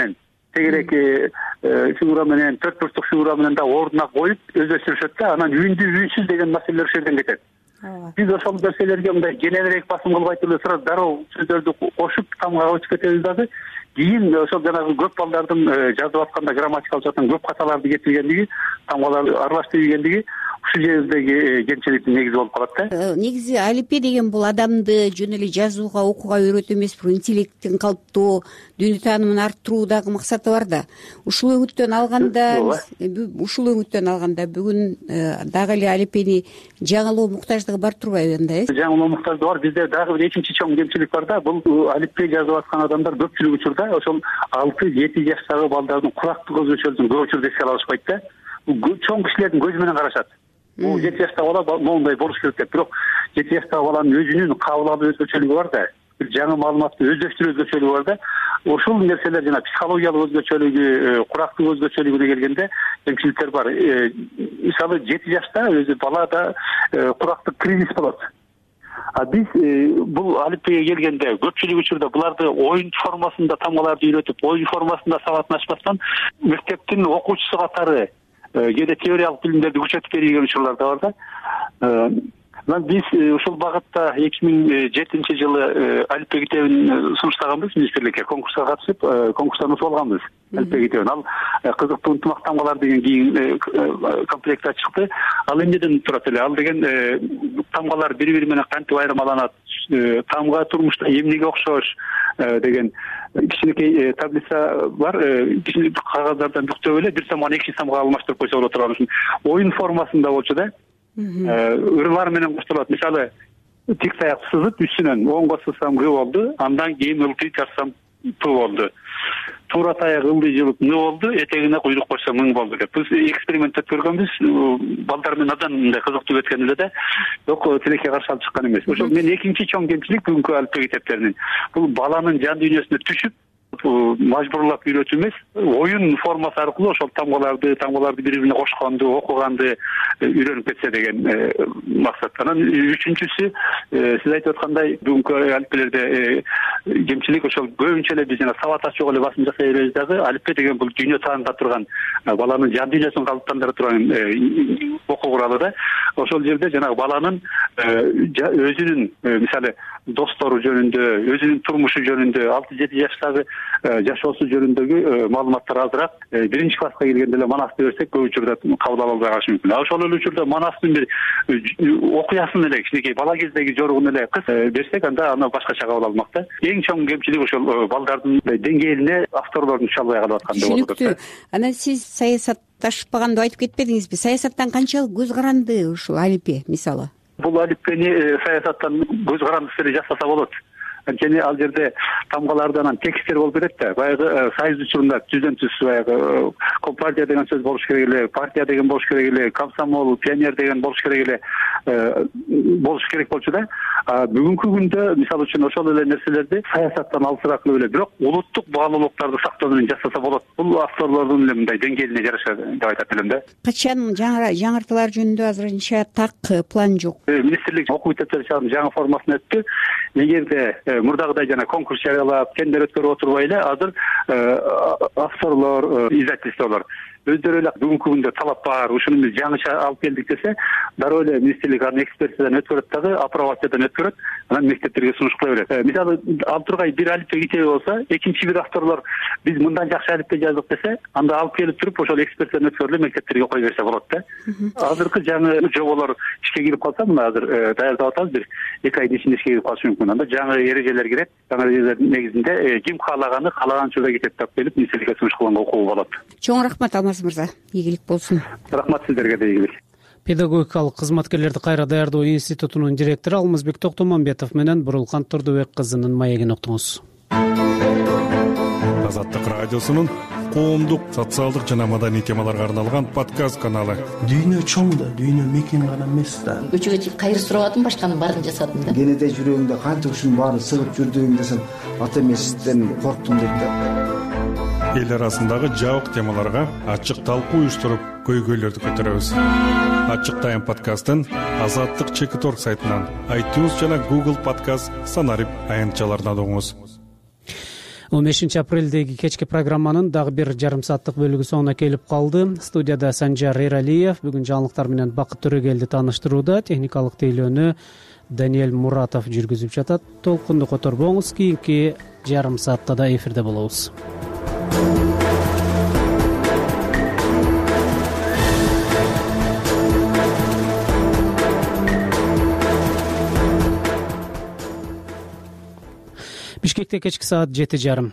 тегерек фигура менен төрт бурчтук фигура менен да ордуна коюп өздөштүрүшөт да, анан үндүү үйсүз деген маселелер ошол жерден кетет. Биз ошол нерселерге мындай кененирээк басым кылбай туруп сразу дароо сөздөрдү кошуп тамга өтүп кетебиз дагы. Кийин ошол жанагы көп балдардын жазып атканда грамматикалык жактан көп каталарды кетиргендиги, тамгаларды аралаштырып ийгендиги ушул жердеги кемчиликтин негизи болуп калат да. Негизи алифбе деген бул адамды жөн эле жазууга, окууга үйрөтүү эмес, бирок интеллектин калыптоо, дүйнө таанымын арттыруу дагы максаты бар да. Ушул өңүттөн алганда, ушул өңүттөн алганда бүгүн дагы эле алифбени жаңылоо муктаждыгы бар турбайбы анда, э? Жаңылоо муктаждыгы бар. Бизде дагы бир экинчи чоң кемчилик бар да. Бул алифбе жазып аткан адамдар көпчүлүк учурда ошол алты жети жаштагы балдардын курактык өзгөчөлүгүн көп учурда эске алышпайт да. Чоң кишилердин көзү менен карашат. Бул жети жаштагы бала моундай болуш керек деп. Бирок жети жаштагы баланын өзүнүн кабыл алуу өзгөчөлүгү бар да. Бир жаңы маалыматты өздөштүрүү өзгөчөлүгү бар да. Ошол нерселер жана психологиялык өзгөчөлүгү, курактык өзгөчөлүгүнө келгенде кемчиликтер бар. Мисалы жети жашта өзү балада курактык кризис болот. А биз бул алифбеге келгенде көпчүлүк учурда буларды оюн формасында тамгаларды үйрөтүп, оюн формасында сабатын ачпастан мектептин окуучусу катары кээде теориялык билимдерди күчөтүп берген учурлар да бар да. Анан биз ушул багытта эки миң жетинчи жылы алифбе китебин сунуштаганбыз министрликке, конкурска катышып, конкурстан утуп алганбыз алифбе китебин. Ал кызыктуу ынтымак тамгалар деген кийин комплектте чыкты. Ал эмнеден турат эле? Ал деген тамгалар бири-бири менен кантип айырмаланат, тамга турмушта эмнеге окшош деген кичинекей таблица бар. Кичине кагаздардан бүктөп эле бир сомго экинчи сомго алмаштырып койсо болот турган ушул оюн формасында болчу да. Ырлар менен коштолот. Мисалы, тик таяк сызып үстүнөн оңго сызсам г болду, андан кийин ылдый тартсам п болду. Туура таяк ылдый жылып н болду, этегине куйрук койсом ң болду деп. Биз эксперимент өткөргөнбүз. Балдар менен абдан мындай кызыктуу өткөн эле да. Бирок тилекке каршы алып чыккан эмес. Ошол мен экинчи чоң кемчилик бүгүнкү алифбе китептеринин бул баланын жан дүйнөсүнө түшүп мажбурлап үйрөтүү эмес, оюн формасы аркылуу ошол тамгаларды, тамгаларды бири-бирине кошконду, окуганды үйрөнүп кетсе деген максат. Анан үчүнчүсү, сиз айтып аткандай, бүгүнкү алифбелерде кемчилик ошол көбүнчө эле биз жана сабат ачууга эле басым жасай беребиз дагы. Алифбе деген бул дүйнө таанында турган, баланын жан дүйнөсүн калыптандыра турган окуу куралы да. Ошол жерде жанагы баланын өзүнүн, мисалы, достору жөнүндө, өзүнүн турмушу жөнүндө, алты жети жаштагы жашоосу жөнүндөгү маалыматтар азыраак. Биринчи класска келгенде эле манасты берсек, көп учурда кабыл ала албай калышы мүмкүн. Ошол эле учурда манастын бир окуясын эле, кичинекей бала кездеги жоругун эле кыс берсек, анда аны башкача кабыл алмак да. Эң чоң кемчилик ошол балдардын деңгээлине авторлордун түшө албай калып атканда болот. Түшүнүктүү. Анан сиз саясатташпаганда айтып кетпедиңизби? Саясаттан канчалык көз каранды ушул алифбе мисалы? Бул алифбени саясаттан көз карандысы эле жасаса болот. Анткени ал жерде тамгаларда анан тексттер болуп берет да. Баягы союз учурунда түздөн түз баягы компартия деген сөз болуш керек эле, партия деген болуш керек эле, комсомол, пионер деген болуш керек эле, болуш керек болчу да. Бүгүнкү күндө мисалы үчүн ошол эле нерселерди саясаттан алысыраак кылып эле, бирок улуттук баалуулуктарды сактоо менен жасаса болот. Бул авторлордун эле мындай деңгээлине жараша деп айтат элем да. Качан жаңыртуулар жөнүндө азырынча так план жок. Министрлик окуу китептери чыгарып жаңы формасына өттү. Эгерде мурдагыдай жана конкурс жарыялап, тендер өткөрүп отурбай эле азыр авторлор, издательстволор өздөрү эле бүгүнкү күндө талап бар, ушуну биз жаңыча алып келдик десе, дароо эле министрлик аны экспертизадан өткөрөт дагы, апробациядан өткөрөт, анан мектептерге сунуш кыла берет. Мисалы, ал тургай бир алифбе китеби болсо, экинчи бир авторлор биз мындан жакшы алифбе жаздык десе, анда алып келип туруп, ошол экспертизадан өткөрүлүп мектептерге кое берсе болот да. Азыркы жаңы жоболор ишке кирип калса, мына азыр даярдап атабыз, бир эки айдын ичинде ишке кирип калышы мүмкүн. Анда жаңы эрежелер кирет, жаңы эрежелер негизинде ким каалаганы каалаган учурда китепти алып келип министрликке сунуш кылганга укугу болот. Чоң рахмат Алмаз мырза. Ийгилик болсун. Рахмат сиздерге да, ийгилик. Педагогикалык кызматкерлерди кайра даярдоо институтунун директору Алмазбек Токтомамбетов менен Бурулкан Турдубек кызынын маегин уктуңуз. Азаттык радиосунун коомдук, социалдык жана маданий темаларга арналган подкаст каналы. Дүйнө чоң да, дүйнө мекен гана эмес да. Көчөгө чыгып кайыр сурабадым, башканын баарын жасадым да. Кенеде жүрөгүңдө канча ушунун баарын сыгып жүрдүң десем, ата эмесизден корктум дейт да. Эл арасындагы жабык темаларга ачык талкуу уюштуруп, көйгөйлөрдү көтөрөбүз. Ачык тайм подкастын Азаттык чекит точка орг сайтынан, iTunes жана Google подкаст санарип аянтчаларынан угуңуз. он бешинчи апрелдеги кечки программанын дагы бир жарым сааттык бөлүгү соңуна келип калды. Студияда Санжар Эралиев, бүгүн жаңылыктар менен Бакыт Төрөгелди тааныштырууда, техникалык тейлөөнү Даниэль Муратов жүргүзүп жатат. Толкунду которбоңуз, кийинки жарым саатта да эфирде болобуз. Бишкекте кечки саат жети жарым.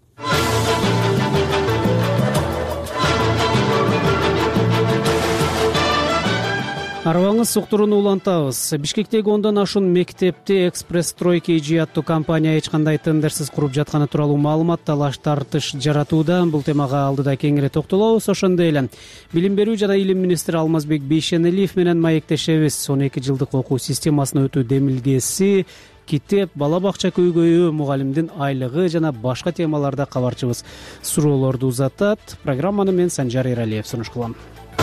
Арыбаңыз суктурууну улантабыз. Бишкектеги ондон ашуун мектепти Экспресс-строй кей джи аттуу компания эч кандай тендерсиз куруп жатканы тууралуу маалымат, талаш тартыш жаратууда. Бул темага алдыда кеңири токтолобуз. Ошондой эле Билим берүү жана илим министри Алмазбек Бейшенелиев менен маектешебиз. он эки жылдык окуу системасына өтүү демилгеси, китеп, бала бакча көйгөйү, мугалимдин айлыгы жана башка темаларда кабарчыбыз суроолорду узатат. Программаны мен Санжар Эралиев сунуш кылам.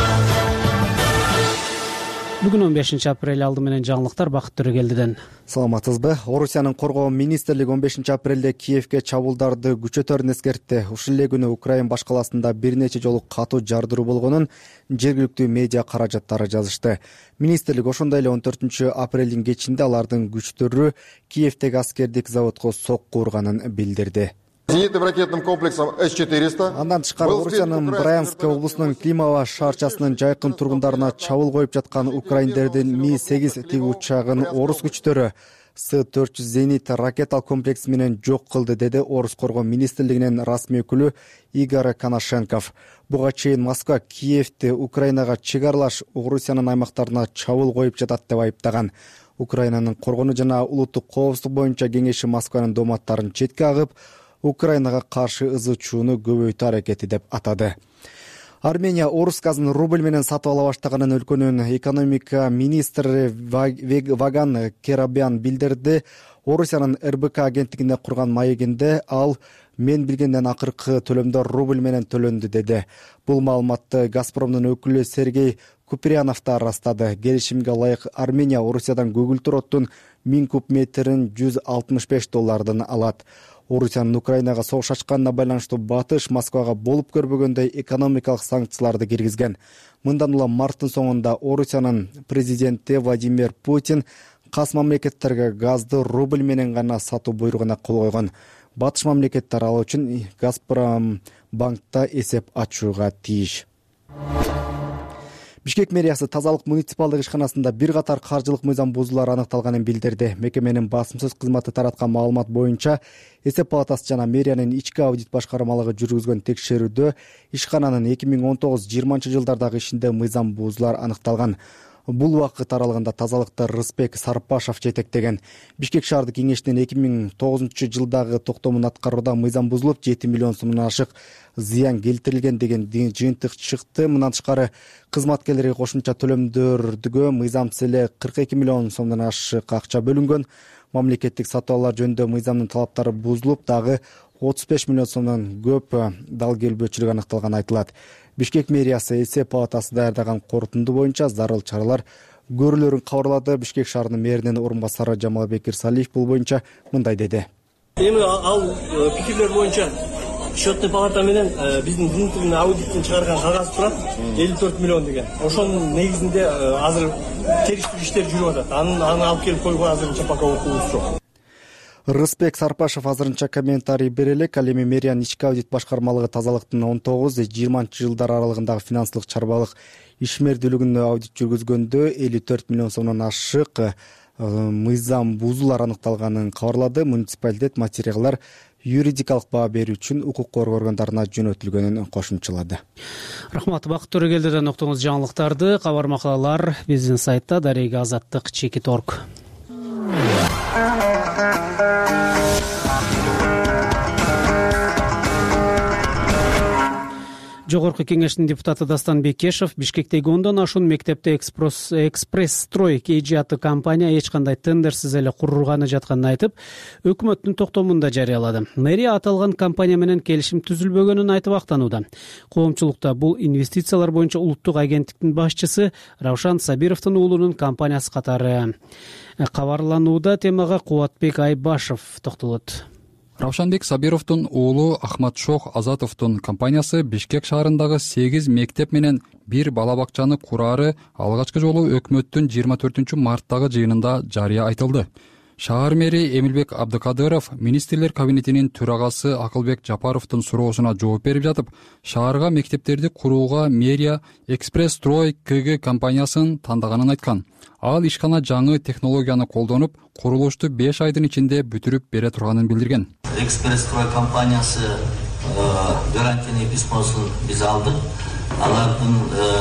Бүгүн он бешинчи апрель, алды менен жаңылыктар Бакыт Төрөгелдиден. Саламатсызбы? Орусиянын коргоо министрлиги он бешинчи апрелде Киевге чабуулдарды күчөтөрүн эскертти. Ушул эле күнү Украин баш каласында бир нече жолу катуу жардыруу болгонун жергиликтүү медиа каражаттары жазышты. Министрлик ошондой эле он төртүнчү апрелдин кечинде алардын күчтөрү Киевдеги аскердик заводко сокку урганын билдирди. Зенитным ракетным комплексом С четыреста. Андан тышкары Орусиянын Брянск облусунун Климова шаарчасынын жайкын тургундарына чабуул коюп жаткан украиндердин Ми сегиз тиги учагын орус күчтөрү С төрт жүз зенит ракеталык комплекси менен жок кылды, деди Орус коргоо министрлигинин расмий өкүлү Игорь Коношенков. Буга чейин Москва Киевди Украинага чыгарылаш Орусиянын аймактарына чабуул коюп жатат деп айыптаган. Украинанын коргонуу жана улуттук коопсуздук боюнча кеңеши Москванын дооматтарын четке агып, Украинага каршы ызычууну көбөйтүү аракети деп атады. Армения орус газын рубль менен сатып ала баштаганын өлкөнүн экономика министри Ваган Керабян билдирди. Орусиянын эр бэ ка агенттигинде курган маегинде ал мен билгенден акыркы төлөмдөр рубль менен төлөндү, деди. Бул маалыматты Газпромдун өкүлү Сергей Куприянов да ырастады. Келишимге ылайык Армения Орусиядан көгүлтүр оттун миң куб метрин жүз алтымыш беш доллардан алат. Орусиянын Украинага согуш ачканына байланыштуу батыш Москвага болуп көрбөгөндөй экономикалык санкцияларды киргизген. Мындан улам марттын соңунда Орусиянын президенти Владимир Путин кас мамлекеттерге газды рубль менен гана сатуу буйругуна кол койгон. Батыш мамлекеттер ал үчүн Газпром банкта эсеп ачууга тийиш. Бишкек мэриясы тазалык муниципалдык ишканасында бир катар каржылык мыйзам бузуулар аныкталганын билдирди. Мекеменин басымсыз кызматы тараткан маалымат боюнча эсеп палатасы жана мэриянын ички аудит башкармалыгы жүргүзгөн текшерүүдө ишкананын эки миң он тогуз жыйырманчы жылдардагы ишинде мыйзам бузуулар аныкталган. Бул убакыт аралыгында тазалыкты Рыспек Сарпашов жетектеген. Бишкек шаардык кеңешинин эки миң тогузунчу жылдагы токтомун аткарууда мыйзам бузулуп, жети миллион сомдон ашык зыян келтирилген деген жыйынтык чыкты. Мындан тышкары кызматкерлерге кошумча төлөмдөргө мыйзамсыз эле кырк эки миллион сомдон ашык акча бөлүнгөн. Мамлекеттик сатып алуулар жөнүндө мыйзамдын талаптары бузулуп, дагы отуз беш миллион сомдон көп дал келбөөчүлүк аныкталганы айтылат. Бишкек мэриясы эсеп палатасы даярдаган корутунду боюнча зарыл чаралар көрүлөрүн кабарлады. Бишкек шаарынын мэринин орун басары Жамалбек Ирсалиев бул боюнча мындай деди. Эми ал пикирлер боюнча счетный палата менен биздин внутренний аудиттин чыгарган кагазы турат элүү төрт миллион деген. Ошонун негизинде азыр териштирүү иштери жүрүп атат. Аны аны алып келип койгон азырынча пока окуубуз жок. Рыспек Сарпашев азырынча комментарий бере элек. Ал эми мэриянын ички аудит башкармалыгы тазалыктын он тогуз жыйырманчы жылдар аралыгындагы финансылык чарбалык ишмердүүлүгүнө аудит жүргүзгөндө элүү төрт миллион сомдон ашык мыйзам бузуулар аныкталганын кабарлады. Муниципалитет материалдар юридикалык баа берүү үчүн укук коргоо органдарына жөнөтүлгөнүн кошумчалады. Рахмат. Бакыт Төрөгелдиден уктуңуз жаңылыктарды. Кабар макалалар биздин сайтта дареги азаттык чекит точка орг. Жогорку кеңештин депутаты Дастан Бекешев Бишкектеги ондон ашуун мектепте Экспресс-строй кей джи аттуу компания эч кандай тендерсиз эле курулганы жатканын айтып, өкмөттүн токтомунда жарыялады. Мэрия аталган компания менен келишим түзүлбөгөнүн айтып актанууда. Коомчулукта бул инвестициялар боюнча улуттук агенттиктин башчысы Равшан Сабировдун уулунун компаниясы катары кабарланууда. Темага Кубатбек Айбашев токтолот. Равшанбек Сабировдун уулу Ахматшох Азатовдун компаниясы Бишкек шаарындагы сегиз мектеп менен бир бала бакчаны курары алгачкы жолу өкмөттүн жыйырма төртүнчү марттагы жыйынында жарыя айтылды. Шаар мэри Эмилбек Абдыкадыров министрлер кабинетинин төрагасы Акылбек Жапаровдун суроосуна жооп берип жатып, шаарга мектептерди курууга мэрия Экспресс Строй КГ компаниясын тандаганын айткан. Ал ишкана жаңы технологияны колдонуп, курулушту беш айдын ичинде бүтүрүп бере турганын билдирген. Экспресс Строй компаниясы гарантияны письмосун биз алдык. Алардын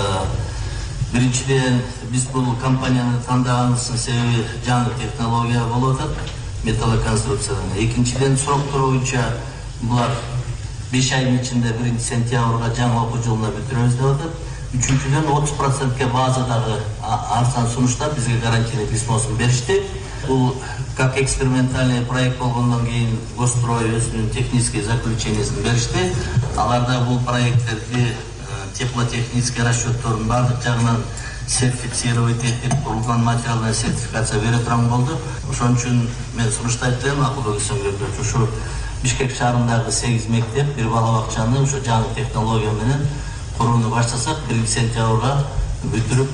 биринчиден биз бул компанияны тандаганыбыздын себеби жаңы технология болуп атат, металлоконструкциядан. Экинчиден суроктор боюнча булар беш айдын ичинде биринчи сентябрга жаңы окуу жылына бүтүрөбүз деп атат. Үчүнчүдөн отуз процентке базадагы арзан сунуштар бизге гарантияны письмосун беришти. Бул как экспериментальный проект болгондон кийин Госстрой өзүнүн технический заключениясын беришти. Аларда бул проекттерди теплотехнический расчеттордун бардык жагынан сертифицировать этип, курулган материалдын сертификация бере турган болду. Ошон үчүн мен сунушту айттым, Акылбек Сабирович, ушу Бишкек шаарындагы сегиз мектеп, бир бала бакчаны ушу жаңы технология менен курууну баштасак, биринчи сентябрга бүтүрүп,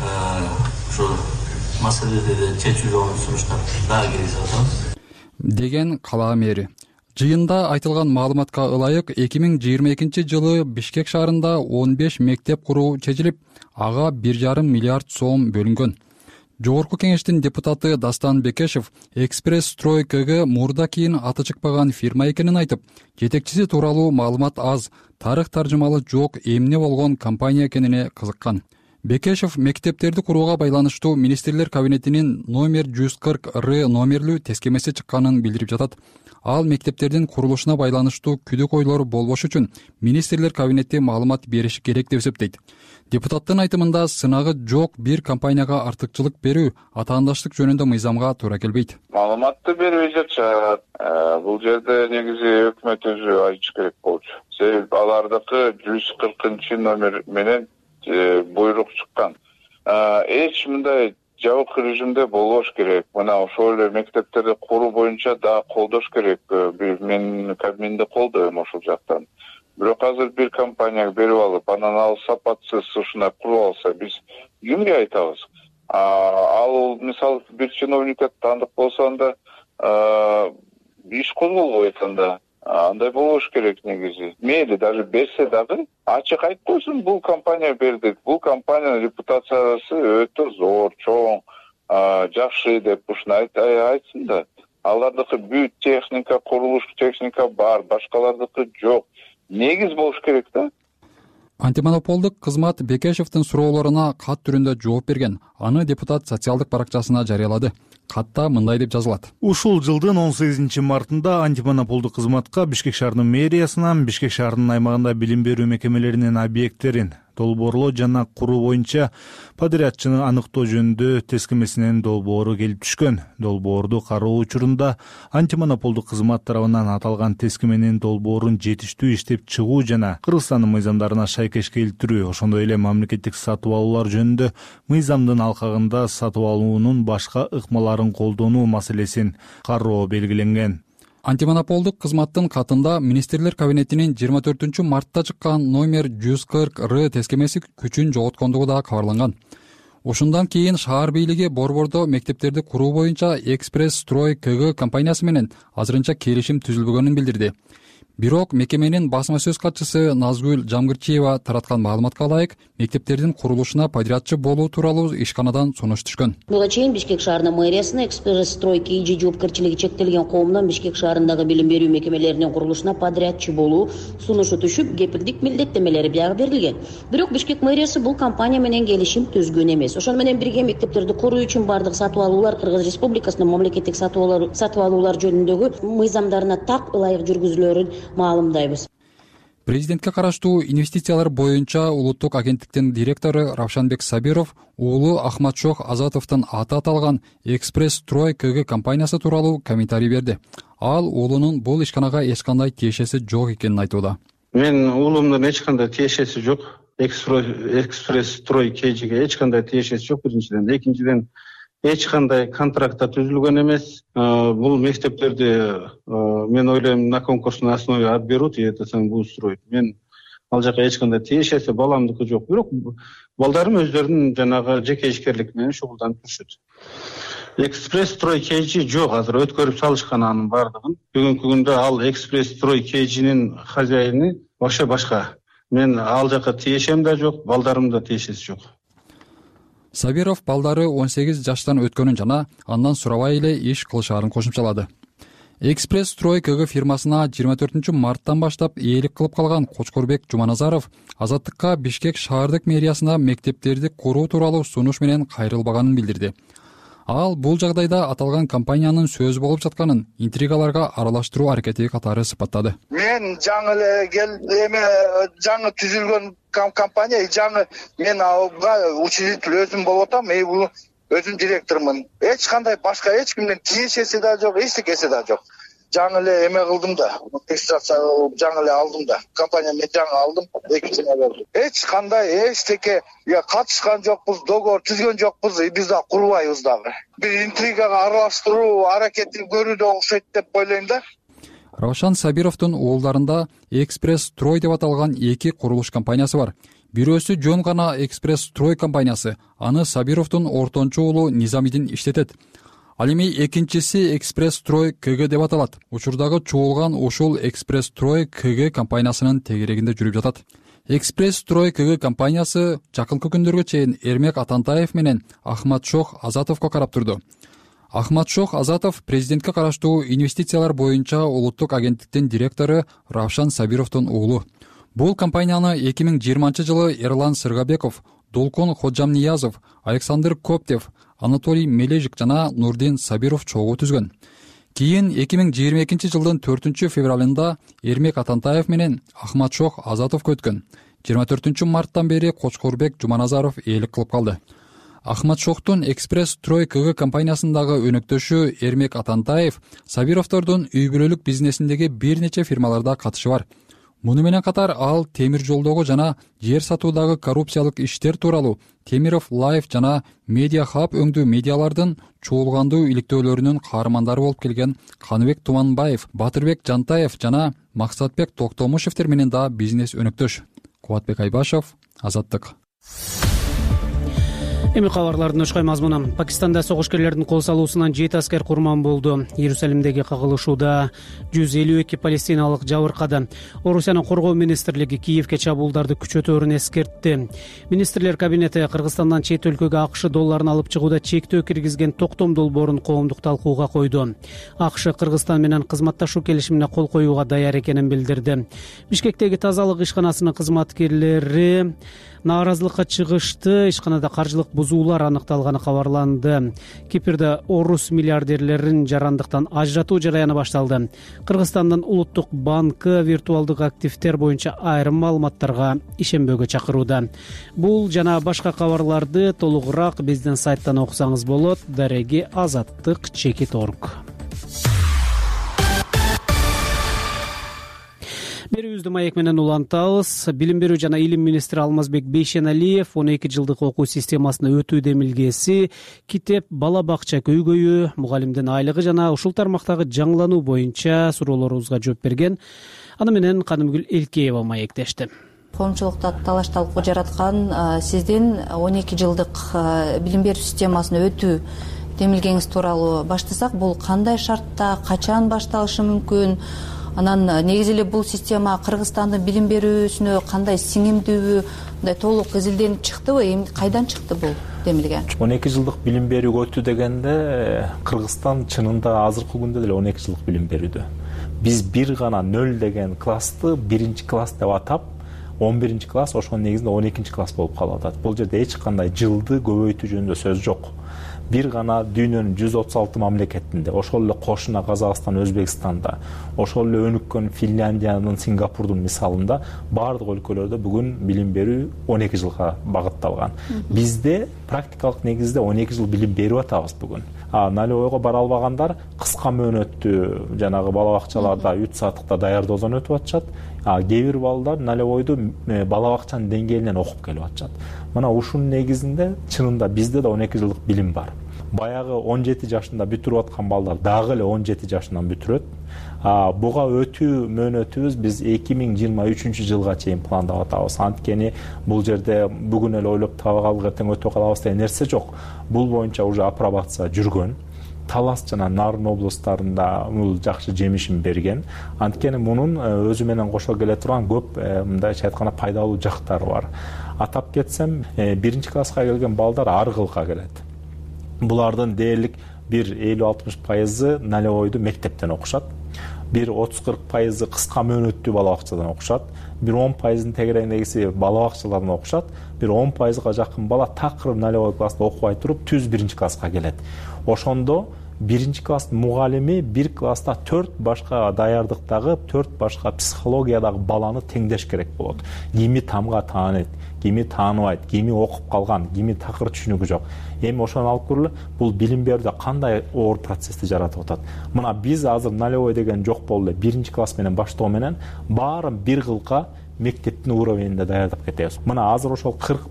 ушу маселелерди чечүү жолун сунуштап дагы киргизип атабыз деген кала мэри. Жыйында айтылган маалыматка ылайык эки миң жыйырма экинчи жылы Бишкек шаарында он беш мектеп куруу чечилип, ага бир жарым миллиард сом бөлүнгөн. Жогорку кеңештин депутаты Дастан Бекешев Экспресс Строй КГ мурда кийин аты чыкпаган фирма экенин айтып, жетекчиси тууралуу маалымат аз, тарых таржымалы жок эмне болгон компания экенине кызыккан. Бекешев мектептерди курууга байланыштуу министрлер кабинетинин номер жүз кырк Р номерлүү тескемеси чыкканын билдирип жатат. Ал мектептердин курулушуна байланыштуу күдүк ойлор болбош үчүн министрлер кабинети маалымат бериши керек деп эсептейт. Депутаттын айтымында сынагы жок бир компанияга артыкчылык берүү атаандаштык жөнүндө мыйзамга туура келбейт. Маалыматты бербей жатышат. Бул жерде негизи өкмөт өзү айтыш керек болчу. Себеби алардыкы жүз кыркынчы номер менен буйрук чыккан. Эч мындай жабык режимде болбош керек. Мына ошол эле мектептерди куруу боюнча да колдош керек. Мен кабинде колдойм ошол жактан. Бирок азыр бир компанияга берип алып, анан ал сапатсыз ушундай куруп алса, биз кимге айтабыз? Ал мисалы бир чиновникке таандык болсо анда иш козголбойт анда. Андай болуш керек негизи. Мейли даже берсе дагы ачык айтып койсун, бул компания бердик. Бул компаниянын репутациясы өтө зор, чоң, жакшы деп ушуну айтсын да. Алардыкы бүт техника, курулуш техника бар, башкалардыкы жок. Негиз болуш керек да. Антимонополдук кызмат Бекешевдин суроолоруна кат түрүндө жооп берген. Аны депутат социалдык баракчасына жарыялады. Катта мындай деп жазылат. Ушул жылдын он сегизинчи мартында антимонополдук кызматка Бишкек шаарынын мэриясынан Бишкек шаарынын аймагында билим берүү мекемелеринин объекттерин долбоорлоо жана куруу боюнча подрядчыны аныктоо жөнүндө тескемесинен долбоору келип түшкөн. Долбоорду кароо учурунда антимонополдук кызмат тарабынан аталган тескеменин долбоорун жетиштүү иштеп чыгуу жана Кыргызстандын мыйзамдарына шайкеш келтирүү, ошондой эле мамлекеттик сатып алуулар жөнүндө мыйзамдын алкагында сатып алуунун башка ыкмаларын колдонуу маселесин кароо белгиленген. Антимонополдук кызматтын катында министрлер кабинетинин жыйырма төртүнчү мартта чыккан номер жүз кырк Р тескемеси күчүн жоготкондугу да кабарланган. Ошондон кийин шаар бийлиги борбордо мектептерди куруу боюнча Экспресс Строй КГ компаниясы менен азырынча келишим түзүлбөгөнүн билдирди. Бирок мекеменин басма сөз катчысы Назгүл Жамгырчиева тараткан маалыматка ылайык, мектептердин курулушуна подрядчы болуу тууралуу ишканадан сунуш түшкөн. Буга чейин Бишкек шаарынын мэриясына Экспресс Строй КГ жоопкерчилиги чектелген коомдон Бишкек шаарындагы билим берүү мекемелеринин курулушуна подрядчы болуу сунушу түшүп, кепилдик милдеттемелери биягы берилген. Бирок Бишкек мэриясы бул компания менен келишим түзгөн эмес. Ошону менен бирге мектептерди куруу үчүн бардык сатып алуулар Кыргыз Республикасынын мамлекеттик сатып алуулар жөнүндөгү мыйзамдарына так ылайык жүргүзүлөрүн маалымдайбыз. Президентке караштуу инвестициялар боюнча улуттук агенттиктин директору Равшанбек Сабиров уулу Ахматшох Азатовдун аты аталган Экспресс Строй КГ компаниясы тууралуу комментарий берди. Ал уулунун бул ишканага эч кандай тиешеси жок экенин айтууда. Мен уулумдун эч кандай тиешеси жок. Экспресс Строй КГге эч кандай тиешеси жок биринчиден. Экинчиден, эч кандай контрактта түзүлгөн эмес. Бул мектептерди мен ойлойм на конкурсной основе отберут, и это самое будет строить. Мен ал жака эч кандай тиешеси баламдыкы жок. Бирок балдарым өздөрүнүн жанагы жеке ишкерлик менен шугулданып жүрүшөт. Экспресс строй кейжи жок, азыр өткөрүп салышкан анын бардыгын. Бүгүнкү күндө ал экспресс строй кейжинин хозяйыны вообще башка. Мен ал жака тиешем да жок, балдарым да тиешеси жок. Сабиров балдары он сегиз жаштан өткөнүн жана андан сурабай эле иш кылышаарын кошумчалады. Экспресс строй КГ фирмасына жыйырма төртүнчү марттан баштап ээлик кылып калган Кочкорбек Жуманазаров Азаттыкка Бишкек шаардык мэриясына мектептерди куруу тууралуу сунуш менен кайрылбаганын билдирди. Ал бул жагдайда аталган компаниянын сөз болуп жатканын интригаларга аралаштыруу аракети катары сыпаттады. Мен жаңы эле кел эме жаңы түзүлгөн компания, жаңы мен ага учредитель өзүм болуп атам, мен бул өзүм директормун. Эч кандай башка эч кимден тиешеси да жок, эчтекеси да жок. Жаңы эле эме кылдым да, регистрация жаңы эле алдым да. Компания мен жаңы алдым, эки жыл болду. Эч кандай эчтеке катышкан жокпуз, договор түзгөн жокпуз, биз да курбайбыз дагы. Бир интригага аралаштыруу аракетин көрүүдө окшойт деп ойлойм да. Равшан Сабировдун уулдарында Экспресс Строй деп аталган эки курулуш компаниясы бар. Бирөөсү жөн гана Экспресс Строй компаниясы, аны Сабировдун ортончу уулу Низамидин иштетет. Ал эми экинчиси Экспресс Строй КГ деп аталат. Учурдагы чуулган ушул Экспресс Строй КГ компаниясынын тегерегинде жүрүп жатат. Экспресс Строй КГ компаниясы жакынкы күндөргө чейин Эрмек Атантаев менен Ахматшох Азатовго карап турду. Ахматшох Азатов президентке караштуу инвестициялар боюнча улуттук агенттиктин директору Равшан Сабировдун уулу. Бул компанияны эки миң жыйырманчы жылы Эрлан Сыргабеков, Дулкун Ходжамниязов, Александр Коптев, Анатолий Мележик жана Нурдин Сабиров чогуу түзгөн. Кийин эки миң жыйырма экинчи жылдын төртүнчү февралында Эрмек Атантаев менен Ахматшох Азатов өткөн. жыйырма төртүнчү марттан бери Кочкорбек Жуманазаров ээлик кылып калды. Ахматшохтун Экспресс Строй КГ компаниясындагы өнөктөшү Эрмек Атантаев Сабировдордун үй бүлөлүк бизнесиндеги бир нече фирмаларда катышы бар. Муну менен катар ал темир жолдогу жана жер сатуудагы коррупциялык иштер тууралуу Темиров Лайф жана Медиа Хаб өңдүү медиалардын чуулгандуу иликтөөлөрүнүн каармандары болуп келген Каныбек Туманбаев, Батырбек Жантаев жана Максатбек Токтомушевтер менен да бизнес өнөктөш. Кубатбек Айбашев, Азаттык. Эми кабарлардын өчкөй мазмуну. Пакистанда согушкерлердин кол салуусунан жети аскер курман болду. Иерусалимдеги кагылышууда жүз элүү эки палестиналык жабыркады. Орусиянын коргоо министрлиги Киевке чабуулдарды күчөтөөрүн эскертти. Министрлер кабинети Кыргызстандан чет өлкөгө АКШ долларын алып чыгууда чектөө киргизген токтом долбоорун коомдук талкууга койду. АКШ Кыргызстан менен кызматташуу келишимине кол коюуга даяр экенин билдирди. Бишкектеги тазалык ишканасынын кызматкерлери нааразылыкка чыгышты. Ишканада каржылык бузуулар аныкталганы кабарланды. Кипрде орус миллиардерлерин жарандыктан ажыратуу жараяны башталды. Кыргызстандын улуттук банкы виртуалдык активдер боюнча айрым маалыматтарга ишенбөөгө чакырууда. Бул жана башка кабарларды толугураак биздин сайттан окусаңыз болот. Дареги азаттык чекит точка орг. Берүүбүздү маек менен улантабыз. Билим берүү жана илим министри Алмазбек Бейшеналиев он эки жылдык окуу системасына өтүү демилгеси, китеп, бала бакча көйгөйү, мугалимдин айлыгы жана ушул тармактагы жаңылануу боюнча суроолорубузга жооп берген. Аны менен Канымгүл Элкеева маектешти. Коомчулукта талаш талкуу жараткан сиздин он эки жылдык билим берүү системасына өтүү демилгеңиз тууралуу баштасак, бул кандай шартта, качан башталышы мүмкүн? Анан негизи эле бул система Кыргызстандын билим берүүсүнө кандай сиңимдүүбү, мындай толук изилденип чыктыбы? Эми кайдан чыкты бул демилге? он эки жылдык билим берүүгө өтүү дегенде Кыргызстан чынында азыркы күндө деле он эки жылдык билим берүүдө. Биз бир гана нөл деген классты биринчи класс деп атап, он биринчи класс ошонун негизинде он экинчи класс болуп калып атат. Бул жерде эч кандай жылды көбөйтүү жөнүндө сөз жок. Бир гана дүйнөнүн жүз отуз алты мамлекетинде, ошол эле кошуна Казакстан, Өзбекстанда, ошол эле өнүккөн Финляндиянын, Сингапурдун мисалында баардык өлкөлөрдө бүгүн билим берүү он эки жылга багытталган. Бизде практикалык негизде он эки жыл билим берип атабыз бүгүн. А налогойго бара албагандар кыска мөөнөттүү жанагы бала бакчаларда үч сааттыкта даярдоодон өтүп атышат. А кээ бир балдар налогойду бала бакчанын деңгээлинен окуп келип атышат. Мына ушунун негизинде чынында бизде да он эки жылдык билим бар. баягы он жети жашында бүтүрүп аткан балдар дагы эле он жети жашынан бүтүрөт. Буга өтүү мөөнөтүбүз биз эки миң жыйырма үчүнчү жылга чейин пландап атабыз. Анткени бул жерде бүгүн эле ойлоп таба калып эртең өтө калабыз деген нерсе жок. Бул боюнча уже апробация жүргөн. Талас жана Нарын облустарында бул жакшы жемишин берген. Анткени мунун өзү менен кошо келе турган көп мындайча айтканда пайдалуу жактары бар. Атап кетсем, биринчи класска келген балдар ар кылка келет. Булардын дээрлик бир элүү алтымыш пайызы нолевойду мектептен окушат. Бир отуз кырк пайызы кыска мөөнөттүү бала бакчадан окушат. Бир он пайыздын тегерегиндегиси бала бакчалардан окушат. Бир он пайызга жакын бала такыр нолевой класста окубай туруп түз биринчи класска келет. Ошондо биринчи класстын мугалими бир класста төрт башка даярдыктагы, төрт башка психологиядагы баланы теңдеш керек болот. Кими тамга тааныйт, кими тааныбайт, кими окуп калган, кими такыр түшүнүгү жок. Эми ошону алып көрөлү, бул билим берүүдө кандай оор процессти жаратып атат. Мына биз азыр нолевой деген жок болду. Биринчи класс менен баштоо менен баарын бир кылка мектептин уровенинде даярдап кетебиз. Мына азыр ошол кырк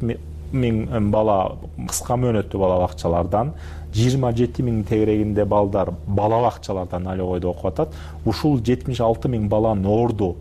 миң бала кыска мөөнөттүү бала бакчалардан, жыйырма жети миң тегерегинде балдар бала бакчаларда нолевойдо окуп атат. Ушул жетимиш алты миң баланын орду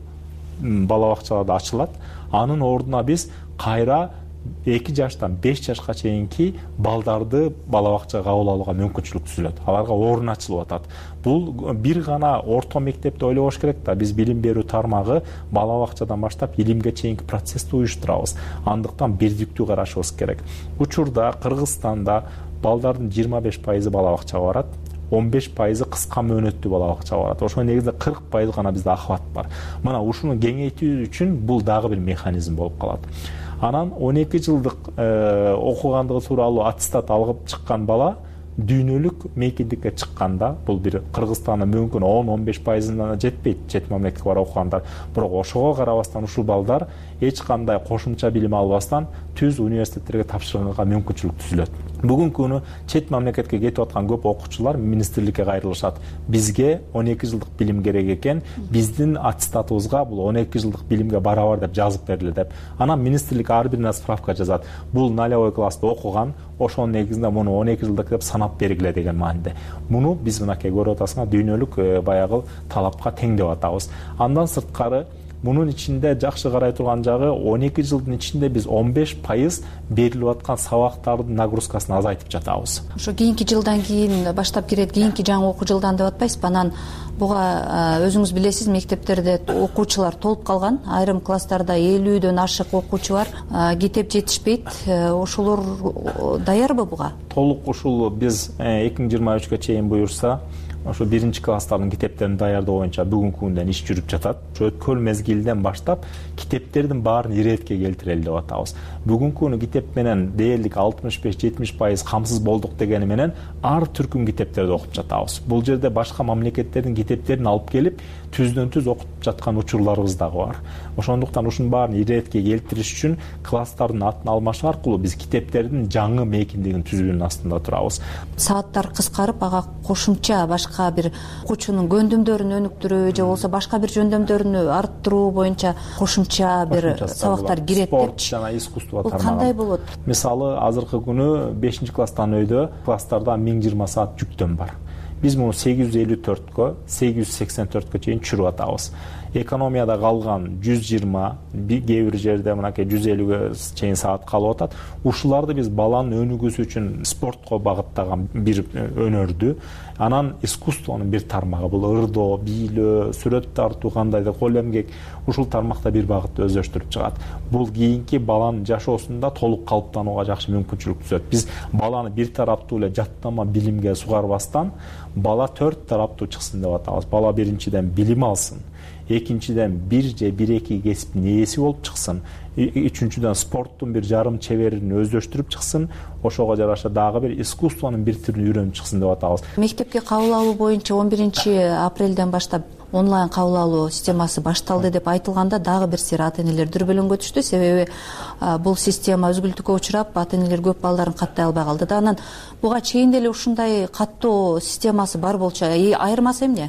бала бакчаларда ачылат. Анын ордуна биз кайра эки жаштан беш жашка чейинки балдарды бала бакчага кабыл алууга мүмкүнчүлүк түзүлөт. Аларга орун ачылып атат. Бул бир гана орто мектепти ойлобош керек да. Биз билим берүү тармагы бала бакчадан баштап илимге чейинки процессти уюштурабыз. Андыктан бирдиктүү карашыбыз керек. Учурда Кыргызстанда балдардын жыйырма беш пайызы бала бакчага барат. он беш пайызы кыска мөөнөттүү бала бакчага барат. Ошол негизде кырк пайыз гана бизде охват бар. Мына ушуну кеңейтүү үчүн бул дагы бир механизм болуп калат. Анан он эки жылдык окугандыгы тууралуу аттестат алып чыккан бала дүйнөлүк мейкиндикке чыкканда, бул бир Кыргызстанда мүмкүн он он беш пайызына жетпейт, чет мамлекетке барып окугандар. Бирок ошого карабастан ушул балдар эч кандай кошумча билим албастан түз университеттерге тапшырганга мүмкүнчүлүк түзүлөт. Бүгүнкү күнү чет мамлекетке кетип аткан көп окуучулар министрликке кайрылышат. Бизге он эки жылдык билим керек экен, биздин аттестатыбызга бул он эки жылдык билимге барабар деп жазып бериле деп. Анан министрлик ар бирине справка жазат. Бул нолевой класста окуган, ошонун негизинде муну он эки жылдык деп санап бергиле деген мааниде. Муну биз мынакей көрүп атасыңар дүйнөлүк баягы талапка тең деп атабыз. Андан сырткары мунун ичинде жакшы карай турган жагы он эки жылдын ичинде биз он беш пайыз берилип аткан сабактардын нагрузкасын азайтып жатабыз. Ошо кийинки жылдан кийин баштап кирет, кийинки жаңы окуу жылдан деп атпайсызбы? Анан буга өзүңүз билесиз, мектептерде окуучулар толуп калган, айрым класстарда элүүдөн ашык окуучу бар, китеп жетишпейт. Ошолор даярбы буга? Толук ушул биз эки миң жыйырма үчкө чейин буюрса, ошо биринчи класстардын китептерин даярдоо боюнча бүгүнкү күндөн иш жүрүп жатат. Ошо өткөн мезгилден баштап китептердин баарын иретке келтирели деп атабыз. Бүгүнкү күнү китеп менен дээрлик алтымыш беш жетимиш пайыз камсыз болдук дегени менен ар түркүм китептерди окуп жатабыз. Бул жерде башка мамлекеттердин китептерин алып келип түздөн түз окутуп жаткан учурларыбыз дагы бар. Ошондуктан ушунун баарын иретке келтириш үчүн класстардын атын алмашы аркылуу биз китептердин жаңы мейкиндигин түзүүнүн астында турабыз. Сааттар кыскарып, ага кошумча башка бир окуучунун көндүмдөрүн өнүктүрүү же болбосо башка бир жөндөмдөрүн арттыруу боюнча кошумча бир сабактар кирет депчи. Спорт жана искусство тармагы. Бул кандай болот? Мисалы, азыркы күнү бешинчи класстан өйдө класстарда миң жыйырма саат жүктөм бар. Биз муну сегиз жүз элүү төрткө, сегиз жүз сексен төрткө чейин түшүрүп атабыз. Экономияда калган жүз жыйырма, кээ бир жерде мынакей жүз элүүгө чейин саат калып атат. Ушуларды биз баланын өнүгүүсү үчүн спортко багыттаган бир өнөрдү, анан искусствонун бир тармагы, бул ырдоо, бийлөө, сүрөт тартуу, кандайдыр кол эмгек, ушул тармакта бир багытты өздөштүрүп чыгат. Бул кийинки баланын жашоосунда толук калыптанууга жакшы мүмкүнчүлүк түзөт. Биз баланы бир тараптуу эле жаттама билимге сугарбастан, бала төрт тараптуу чыксын деп атабыз. Бала биринчиден билим алсын, экинчиден бир же бир эки кесиптин ээси болуп чыксын, үчүнчүдөн спорттун бир жарым чеберин өздөштүрүп чыксын, ошого жараша дагы бир искусствонун бир түрүн үйрөнүп чыксын деп атабыз. Мектепке кабыл алуу боюнча он биринчи апрелден баштап онлайн кабыл алуу системасы башталды деп айтылганда дагы бир сыйра ата-энелер дүрбөлөңгө түштү. Себеби бул система өзгүлтүккө учурап, ата-энелер көп балдарын каттай албай калды да. Анан буга чейин деле ушундай каттоо системасы бар болчу. Айырмасы эмне?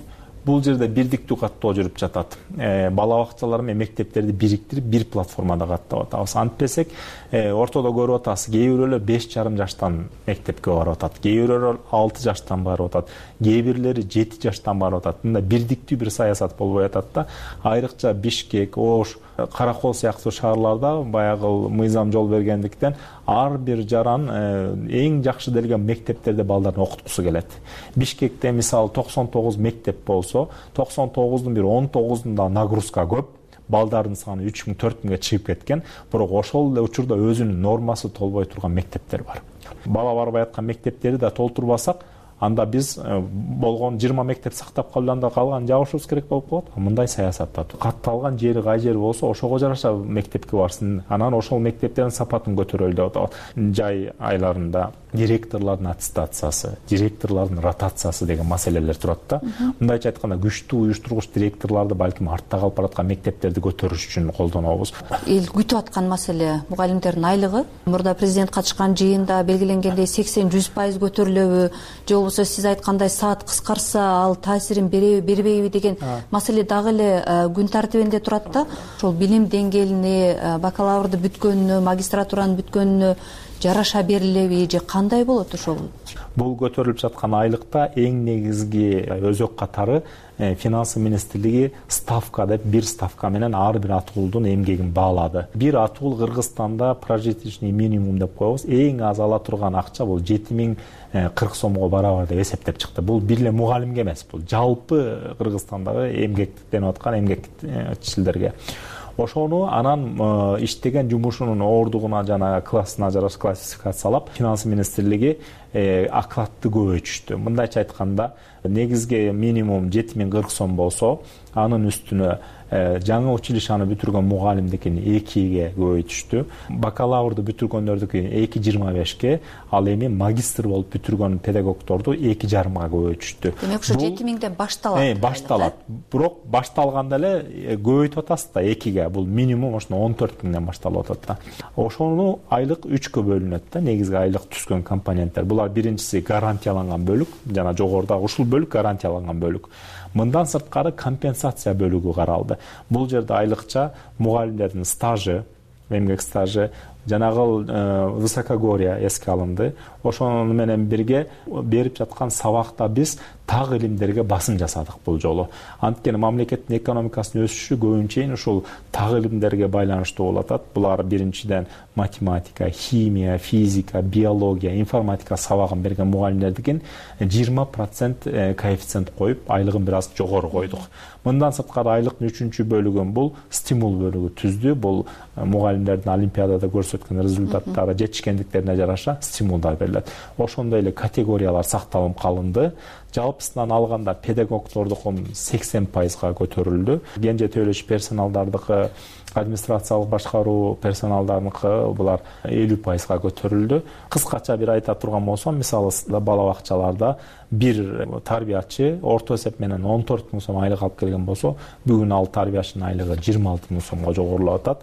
бул жерде бирдиктүү каттоо жүрүп жатат. Бала бакчалар менен мектептерди бириктирип бир платформада каттап атабыз. Антпесек ортодо көрүп атасыз, кээ бирөөлөр беш жарым жаштан мектепке барып атат, кээ бирөөлөр алты жаштан барып атат, кээ бирлери жети жаштан барып атат. Мында бирдиктүү бир саясат болбой атат да. Айрыкча Бишкек, Ош, Каракол сыяктуу шаарларда баягы мыйзам жол бергендиктен ар бир жаран эң жакшы делген мектептерде балдарын окуткусу келет. Бишкекте мисалы токсон тогуз мектеп болсо, токсон тогуздун бир он тогузунда нагрузка көп, балдардын саны үч миң төрт миңге чыгып кеткен, бирок ошол эле учурда өзүнүн нормасы толбой турган мектептер бар. Бала барбай аткан мектептерди да толтурбасак, анда биз болгон жыйырма мектеп сактап калып анда калган жабышыбыз керек болуп калат. Мындай саясатта катталган жери кай жер болсо ошого жараша мектепке барсын, анан ошол мектептердин сапатын көтөрөлү деп атабыз. Жай айларында директорлордун аттестациясы, директорлордун ротациясы деген маселелер турат да. Мындайча айтканда күчтүү уюштургуч директорлорду балким артта калып бараткан мектептерди көтөрүш үчүн колдонобуз. Эл күтүп аткан маселе мугалимдердин айлыгы. Мурда президент катышкан жыйында белгиленгендей сексен жүз пайыз көтөрүлөбү, же болбосо сиз айткандай саат кыскарса ал таасирин береби, бербейби деген маселе дагы эле күн тартибинде турат да. Ошол билим деңгээлине, бакалаврды бүткөнүнө, магистратураны бүткөнүнө жараша берилеби же кандай болот ошол? Бул көтөрүлүп жаткан айлыкта эң негизги өзөк катары финансы министрлиги ставка деп бир ставка менен ар бир атуулдун эмгегин баалады. Бир атуул Кыргызстанда прожиточный минимум деп коебуз. Эң аз ала турган акча бул жети миң кырк сомго барабар деп эсептеп чыкты. Бул бир эле мугалимге эмес, бул жалпы Кыргызстандагы эмгектенип аткан эмгекчилерге. Ошону анан иштеген жумушунун оордугуна жана классына жараша классификациялап, финансы министрлиги окладды көбөйтүштү. Мындайча айтканда, негизги минимум жети миң кырк сом болсо, анын үстүнө жаңы училищаны бүтүргөн мугалимдикин экиге көбөйтүштү. Бакалаврды бүтүргөндөрдүкү эки жыйырма бешке, ал эми магистр болуп бүтүргөн педагогдорду эки жарымга көбөйтүштү. Демек ошо жети миңден башталат. Э, башталат. Бирок башталганда эле көбөйтүп атасыз да экиге. Бул минимум ошоно он төрт миңден башталып атат да. Ошону айлык үчкө бөлүнөт да. Негизги айлык түскөн компоненттер. Булар биринчиси гарантияланган бөлүк, жана жогоруда ушул бөлүк гарантияланган бөлүк. Мындан сырткары компенсация бөлүгү каралды. Бул жерде айлыкча мугалимдердин стажы, эмгек стажы, жанагы высокогорье эске алынды. Ошону менен бирге берип жаткан сабакта биз так илимдерге басым жасадык бул жолу. Анткени мамлекеттин экономикасынын өсүшү көбүнчө ушул так илимдерге байланыштуу болуп атат. Булар биринчиден математика, химия, физика, биология, информатика сабагын берген мугалимдердикин жыйырма процент коэффициент коюп, айлыгын бир аз жогору койдук. Мындан сырткары айлыктын үчүнчү бөлүгүн бул стимул бөлүгү түздү. Бул мугалимдердин олимпиадада көрсөткөн результаттары жетишкендиктерине жараша стимулдар берилет. Ошондой эле категориялар сакталып калынды. Жалпысынан алганда педагогдордукун сексен пайызга көтөрүлдү. Кенже төлөш персоналдардыкы, администрациялык башкаруу персоналдарыныкы булар элүү пайызга көтөрүлдү. Кыскача бир айта турган болсом, мисалы бала бакчаларда бир тарбиячы орто эсеп менен он төрт миң сом айлык алып келген болсо, бүгүн ал тарбиячынын айлыгы жыйырма алты миң сомго жогорулап атат.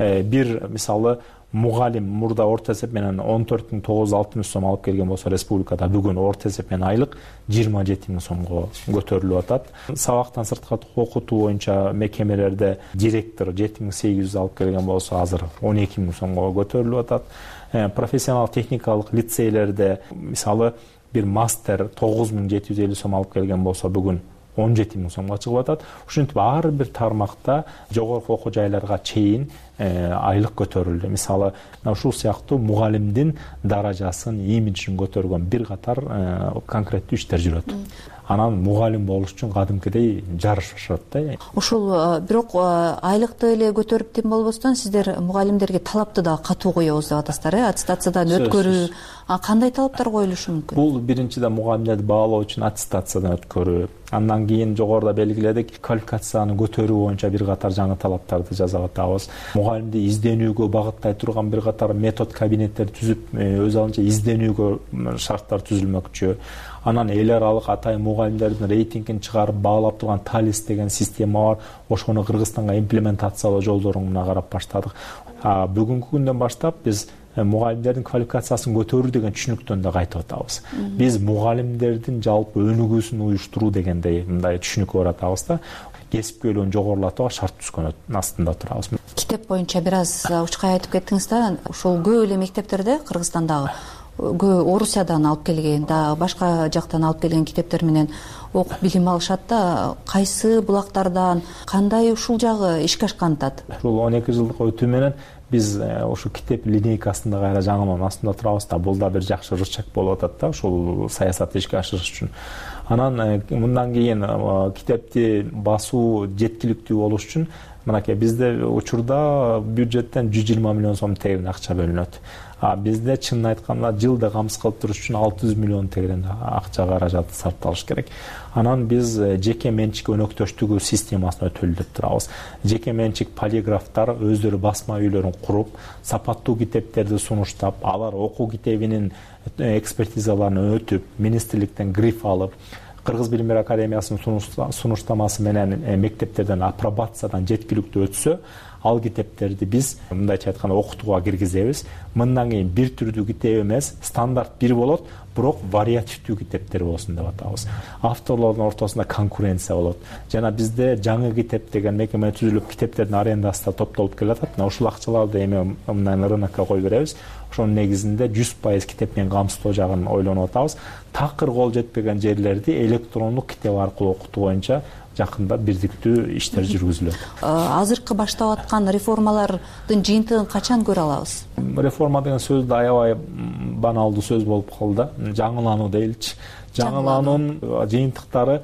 Бир мисалы мугалим мурда орто эсеп менен он төрт миң тогуз жүз алтымыш сом алып келген болсо, республикада бүгүн орто эсеп менен айлык жыйырма жети миң сомго көтөрүлүп атат. Сабактан сырткары окутуу боюнча мекемелерде директор жети миң сегиз жүз алып келген болсо, азыр он эки миң сомго көтөрүлүп атат. Профессионал техникалык лицейлерде мисалы бир мастер тогуз миң жети жүз элүү сом алып келген болсо, бүгүн он жети миң сомго чыгып атат. Ушинтип ар бир тармакта жогорку окуу жайларга чейин айлык көтөрүлдү. Мисалы, ушул сыяктуу мугалимдин даражасын, имиджин көтөргөн бир катар конкреттүү иштер жүрөт. Анан мугалим болуш үчүн кадимкидей жарыш башалат да. Ушул бирок айлыкты эле көтөрүп тем болбостон, сиздер мугалимдерге талапты да катуу коебуз деп атасыздар, э? Аттестациядан өткөрүү. Кандай талаптар коюлушу мүмкүн? Бул биринчиден мугалимдерди баалоо үчүн аттестациядан өткөрүү. Андан кийин жогоруда белгиледик, квалификацияны көтөрүү боюнча бир катар жаңы талаптарды жазып атабыз. Мугалимди изденүүгө багыттай турган бир катар метод кабинеттер түзүп, өз алынча изденүүгө шарттар түзүлмөкчү. Анан эл аралык атайын мугалимдердин рейтингин чыгарып баалап турган талис деген система бар. Ошону Кыргызстанга имплементациялоо жолдоруна карап баштадык. Бүгүнкү күндөн баштап биз мугалимдердин квалификациясын көтөрүү деген түшүнүктөн да кайтып атабыз. Биз мугалимдердин жалпы өнүгүүсүн уюштуруу дегендей мындай түшүнүккө баратабыз да, кесипкөйлүгүн жогорулатууга шарт түзгөн астында турабыз. Китеп боюнча бир аз учкай айтып кеттиңиз да, ушул көп эле мектептерде Кыргызстандагы Орусиядан алып келген, да башка жактан алып келген китептер менен окуп билим алышат да, кайсы булактардан, кандай ушул жагы ишке ашкантат? Ушул он эки жылдык өтүү менен биз ушул китеп линейкасында кайра жаңылоонун астында турабыз да, бул да бир жакшы рычаг болуп атат да, ушул саясатты ишке ашырыш үчүн. Анан мындан кийин китепти басуу жеткиликтүү болуш үчүн мынакей бизде учурда бюджеттен жүз жыйырма миллион сом тегерен акча бөлүнөт. А бизде чынын айтканда жылда камсыз кылып туруш үчүн алты жүз миллион тегерен акча каражаты сарпталыш керек. Анан биз жеке менчик өнөктөштүгү системасын өтөлдөп турабыз. Жеке менчик полиграфтар өздөрү басма үйлөрүн куруп, сапаттуу китептерди сунуштап, алар окуу китебинин экспертизаларын өтүп, министрликтен гриф алып, Кыргыз билим берүү академиясынын сунуштамасы менен мектептерден апробациядан жеткиликтүү өтсө, ал китептерди биз мындайча айтканда окутууга киргизебиз. Мындан кийин бир түрдүү китеп эмес, стандарт бир болот, бирок вариативдүү китептер болсун деп атабыз. Авторлордун ортосунда конкуренция болот. Жана бизде жаңы китеп деген мекеме түзүлүп, китептердин арендасы да топтолуп келатат. Мына ушул акчаларды эми мындай рынокко коюп беребиз. Ошонун негизинде жүз пайыз китеп менен камсыздоо жагын ойлонуп атабыз. Такыр кол жетпеген жерлерди электрондук китеп аркылуу окутуу боюнча жакында бирдиктүү иштер жүргүзүлөт. Азыркы баштап аткан реформалардын жыйынтыгын качан көрө алабыз? Реформа деген сөз да аябай баналдуу сөз болуп калды. Жаңылануу дейилчи. Жаңылануунун жыйынтыктары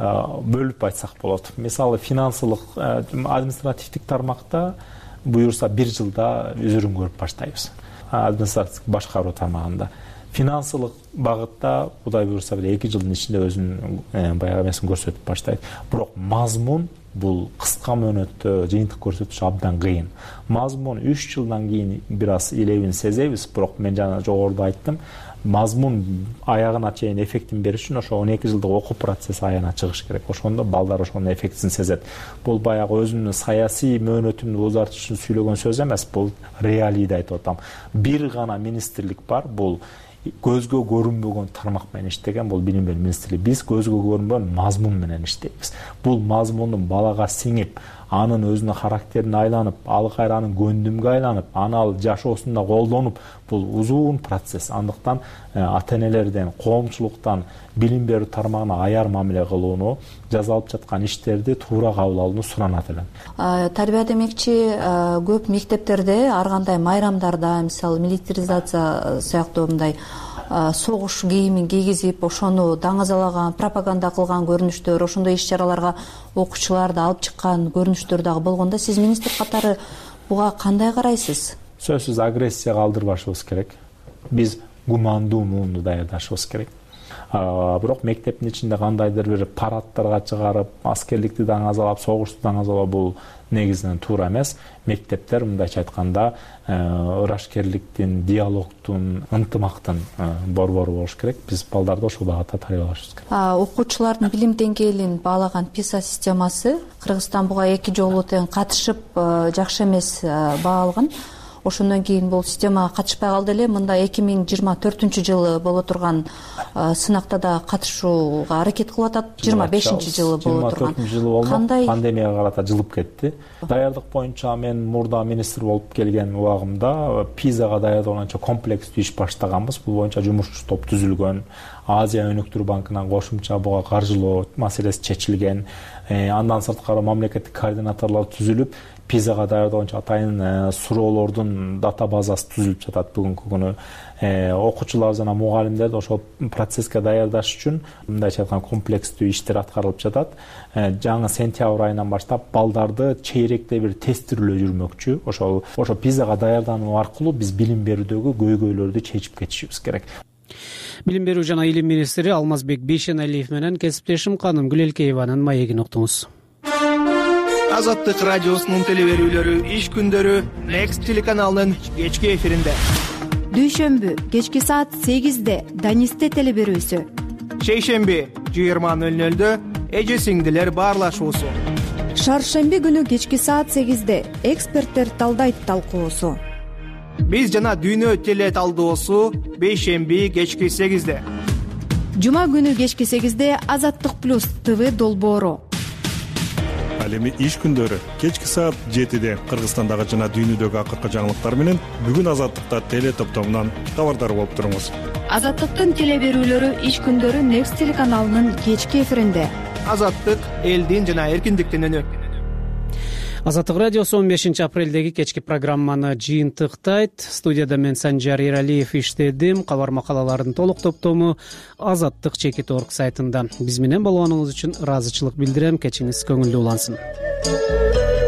бөлүп айтсак болот. Мисалы финансылык, административдик тармакта буюрса бир жылда өзүрүн көрүп баштайбыз. Административдик башкаруу тармагында. Финансылык багытта Кудай буюрса бир эки жылдын ичинде өзүнүн баягы эмесин көрсөтүп баштайт. Бирок мазмун бул кыска мөөнөттө жыйынтык көрсөтүш абдан кыйын. Мазмун үч жылдан кийин бир аз илебин сезебиз, бирок мен жана жогоруда айттым, мазмун аягына чейин эффектин бериш үчүн ошо он эки жылдык окуу процесси аягына чыгыш керек. Ошондо балдар ошонун эффектин сезет. Бул баягы өзүмдүн саясий мөөнөтүмдү узартыш үчүн сүйлөгөн сөз эмес, бул реалийди айтып атам. Бир гана министрлик бар, бул көзгө көрүнбөгөн тармак менен иштеген, бул билим берүү министрлиги. Биз көзгө көрүнбөгөн мазмун менен иштейбиз. Бул мазмундун балага сиңип, анын өзүнө характерине айланып, ал кайра анын көндүмгө айланып, аны ал жашоосунда колдонуп, бул узун процесс. Андыктан ата-энелерден, коомчулуктан билим берүү тармагына аяр мамиле кылууну, жасалып жаткан иштерди туура кабыл алууну суранат элем. Тарбия демекчи, көп мектептерде ар кандай майрамдарда, мисалы милитаризация сыяктуу мындай согуш кийимин кийгизип, ошону даңазалаган, пропаганда кылган көрүнүштөр, ошондой иш-чараларга окуучуларды алып чыккан көрүнүштөр дагы болгондо, сиз министр катары буга кандай карайсыз? Сөзсүз агрессияга алдырбашыбыз керек. Биз гумандуу муунду даярдашыбыз керек. Бирок мектептин ичинде кандайдыр бир парадтарга чыгарып, аскерликти даңазалап, согушту даңазалоо бул негизинен туура эмес. Мектептер мындайча айтканда ырашкерликтин, диалогтун, ынтымактын борбору болуш керек. Биз балдарды ошол багытта тарбиялашыбыз керек. Окуучулардын билим деңгээлин баалаган писа системасы Кыргызстан буга эки жолу тең катышып жакшы эмес баа алган. Ошондон кийин бул системага катышпай калды эле. Мында эки миң жыйырма төртүнчү жылы боло турган сынакта да катышууга аракет кылып атат. жыйырма бешинчи жылы боло турган. жыйырма төртүнчү жылы болду. Пандемияга карата жылып кетти. Даярдык боюнча мен мурда министр болуп келген убагымда пизага даярдоо боюнча комплекстүү иш баштаганбыз. Бул боюнча жумушчу топ түзүлгөн. Азия өнүктүрүү банкынан кошумча буга каржылоо маселеси чечилген. Андан сырткары мамлекеттик координаторлор түзүлүп, пизага даярдоо боюнча атайын суроолордун дата базасы түзүлүп жатат бүгүнкү күнү. Окуучулар жана мугалимдерди ошол процесске даярдаш үчүн мындайча айтканда комплекстүү иштер аткарылып жатат. Жаңы сентябрь айынан баштап балдарды чейректе бир тестирүүлөө жүрмөкчү. Ошол ошо пизага даярдануу аркылуу биз билим берүүдөгү көйгөйлөрдү чечип кетишибиз керек. Билим берүү жана илим министри Алмазбек Бейшеналиев менен кесиптешим Каным Гүлелкееванын маегин уктуңуз. Азаттык радиосунун телеберүүлөрү иш күндөрү Next телеканалынын кечки эфиринде. Дүйшөмбү кечки саат сегизде Данисте телеберүүсү. Шейшемби жыйырма ноль нольдө эже сиңдилер баарлашуусу. Шаршемби күнү кечки саат сегизде эксперттер талдайт талкуусу. биз жана дүйнө теле талдоосу бейшемби кечки сегизде. Жума күнү кечки сегизде Азаттык плюс ТВ долбоору. Ал эми иш күндөрү кечки саат жетиде Кыргызстандагы жана дүйнөдөгү акыркы жаңылыктар менен бүгүн Азаттыкта теле топтомунан кабардар болуп туруңуз. Азаттыктын теле берүүлөрү иш күндөрү Next телеканалынын кечки эфиринде. Азаттык элдин жана эркиндиктин үнү. Азаттык радиосу он бешинчи апрелдеги кечки программаны жыйынтыктайт. Студияда мен Санжар Эралиев иштедим. Кабар макалалардын толук топтому Азаттык чекит точка орг сайтында. Биз менен болгонуңуз үчүн ыраазычылык билдирем. Кечиңиз көңүлдүү улансын.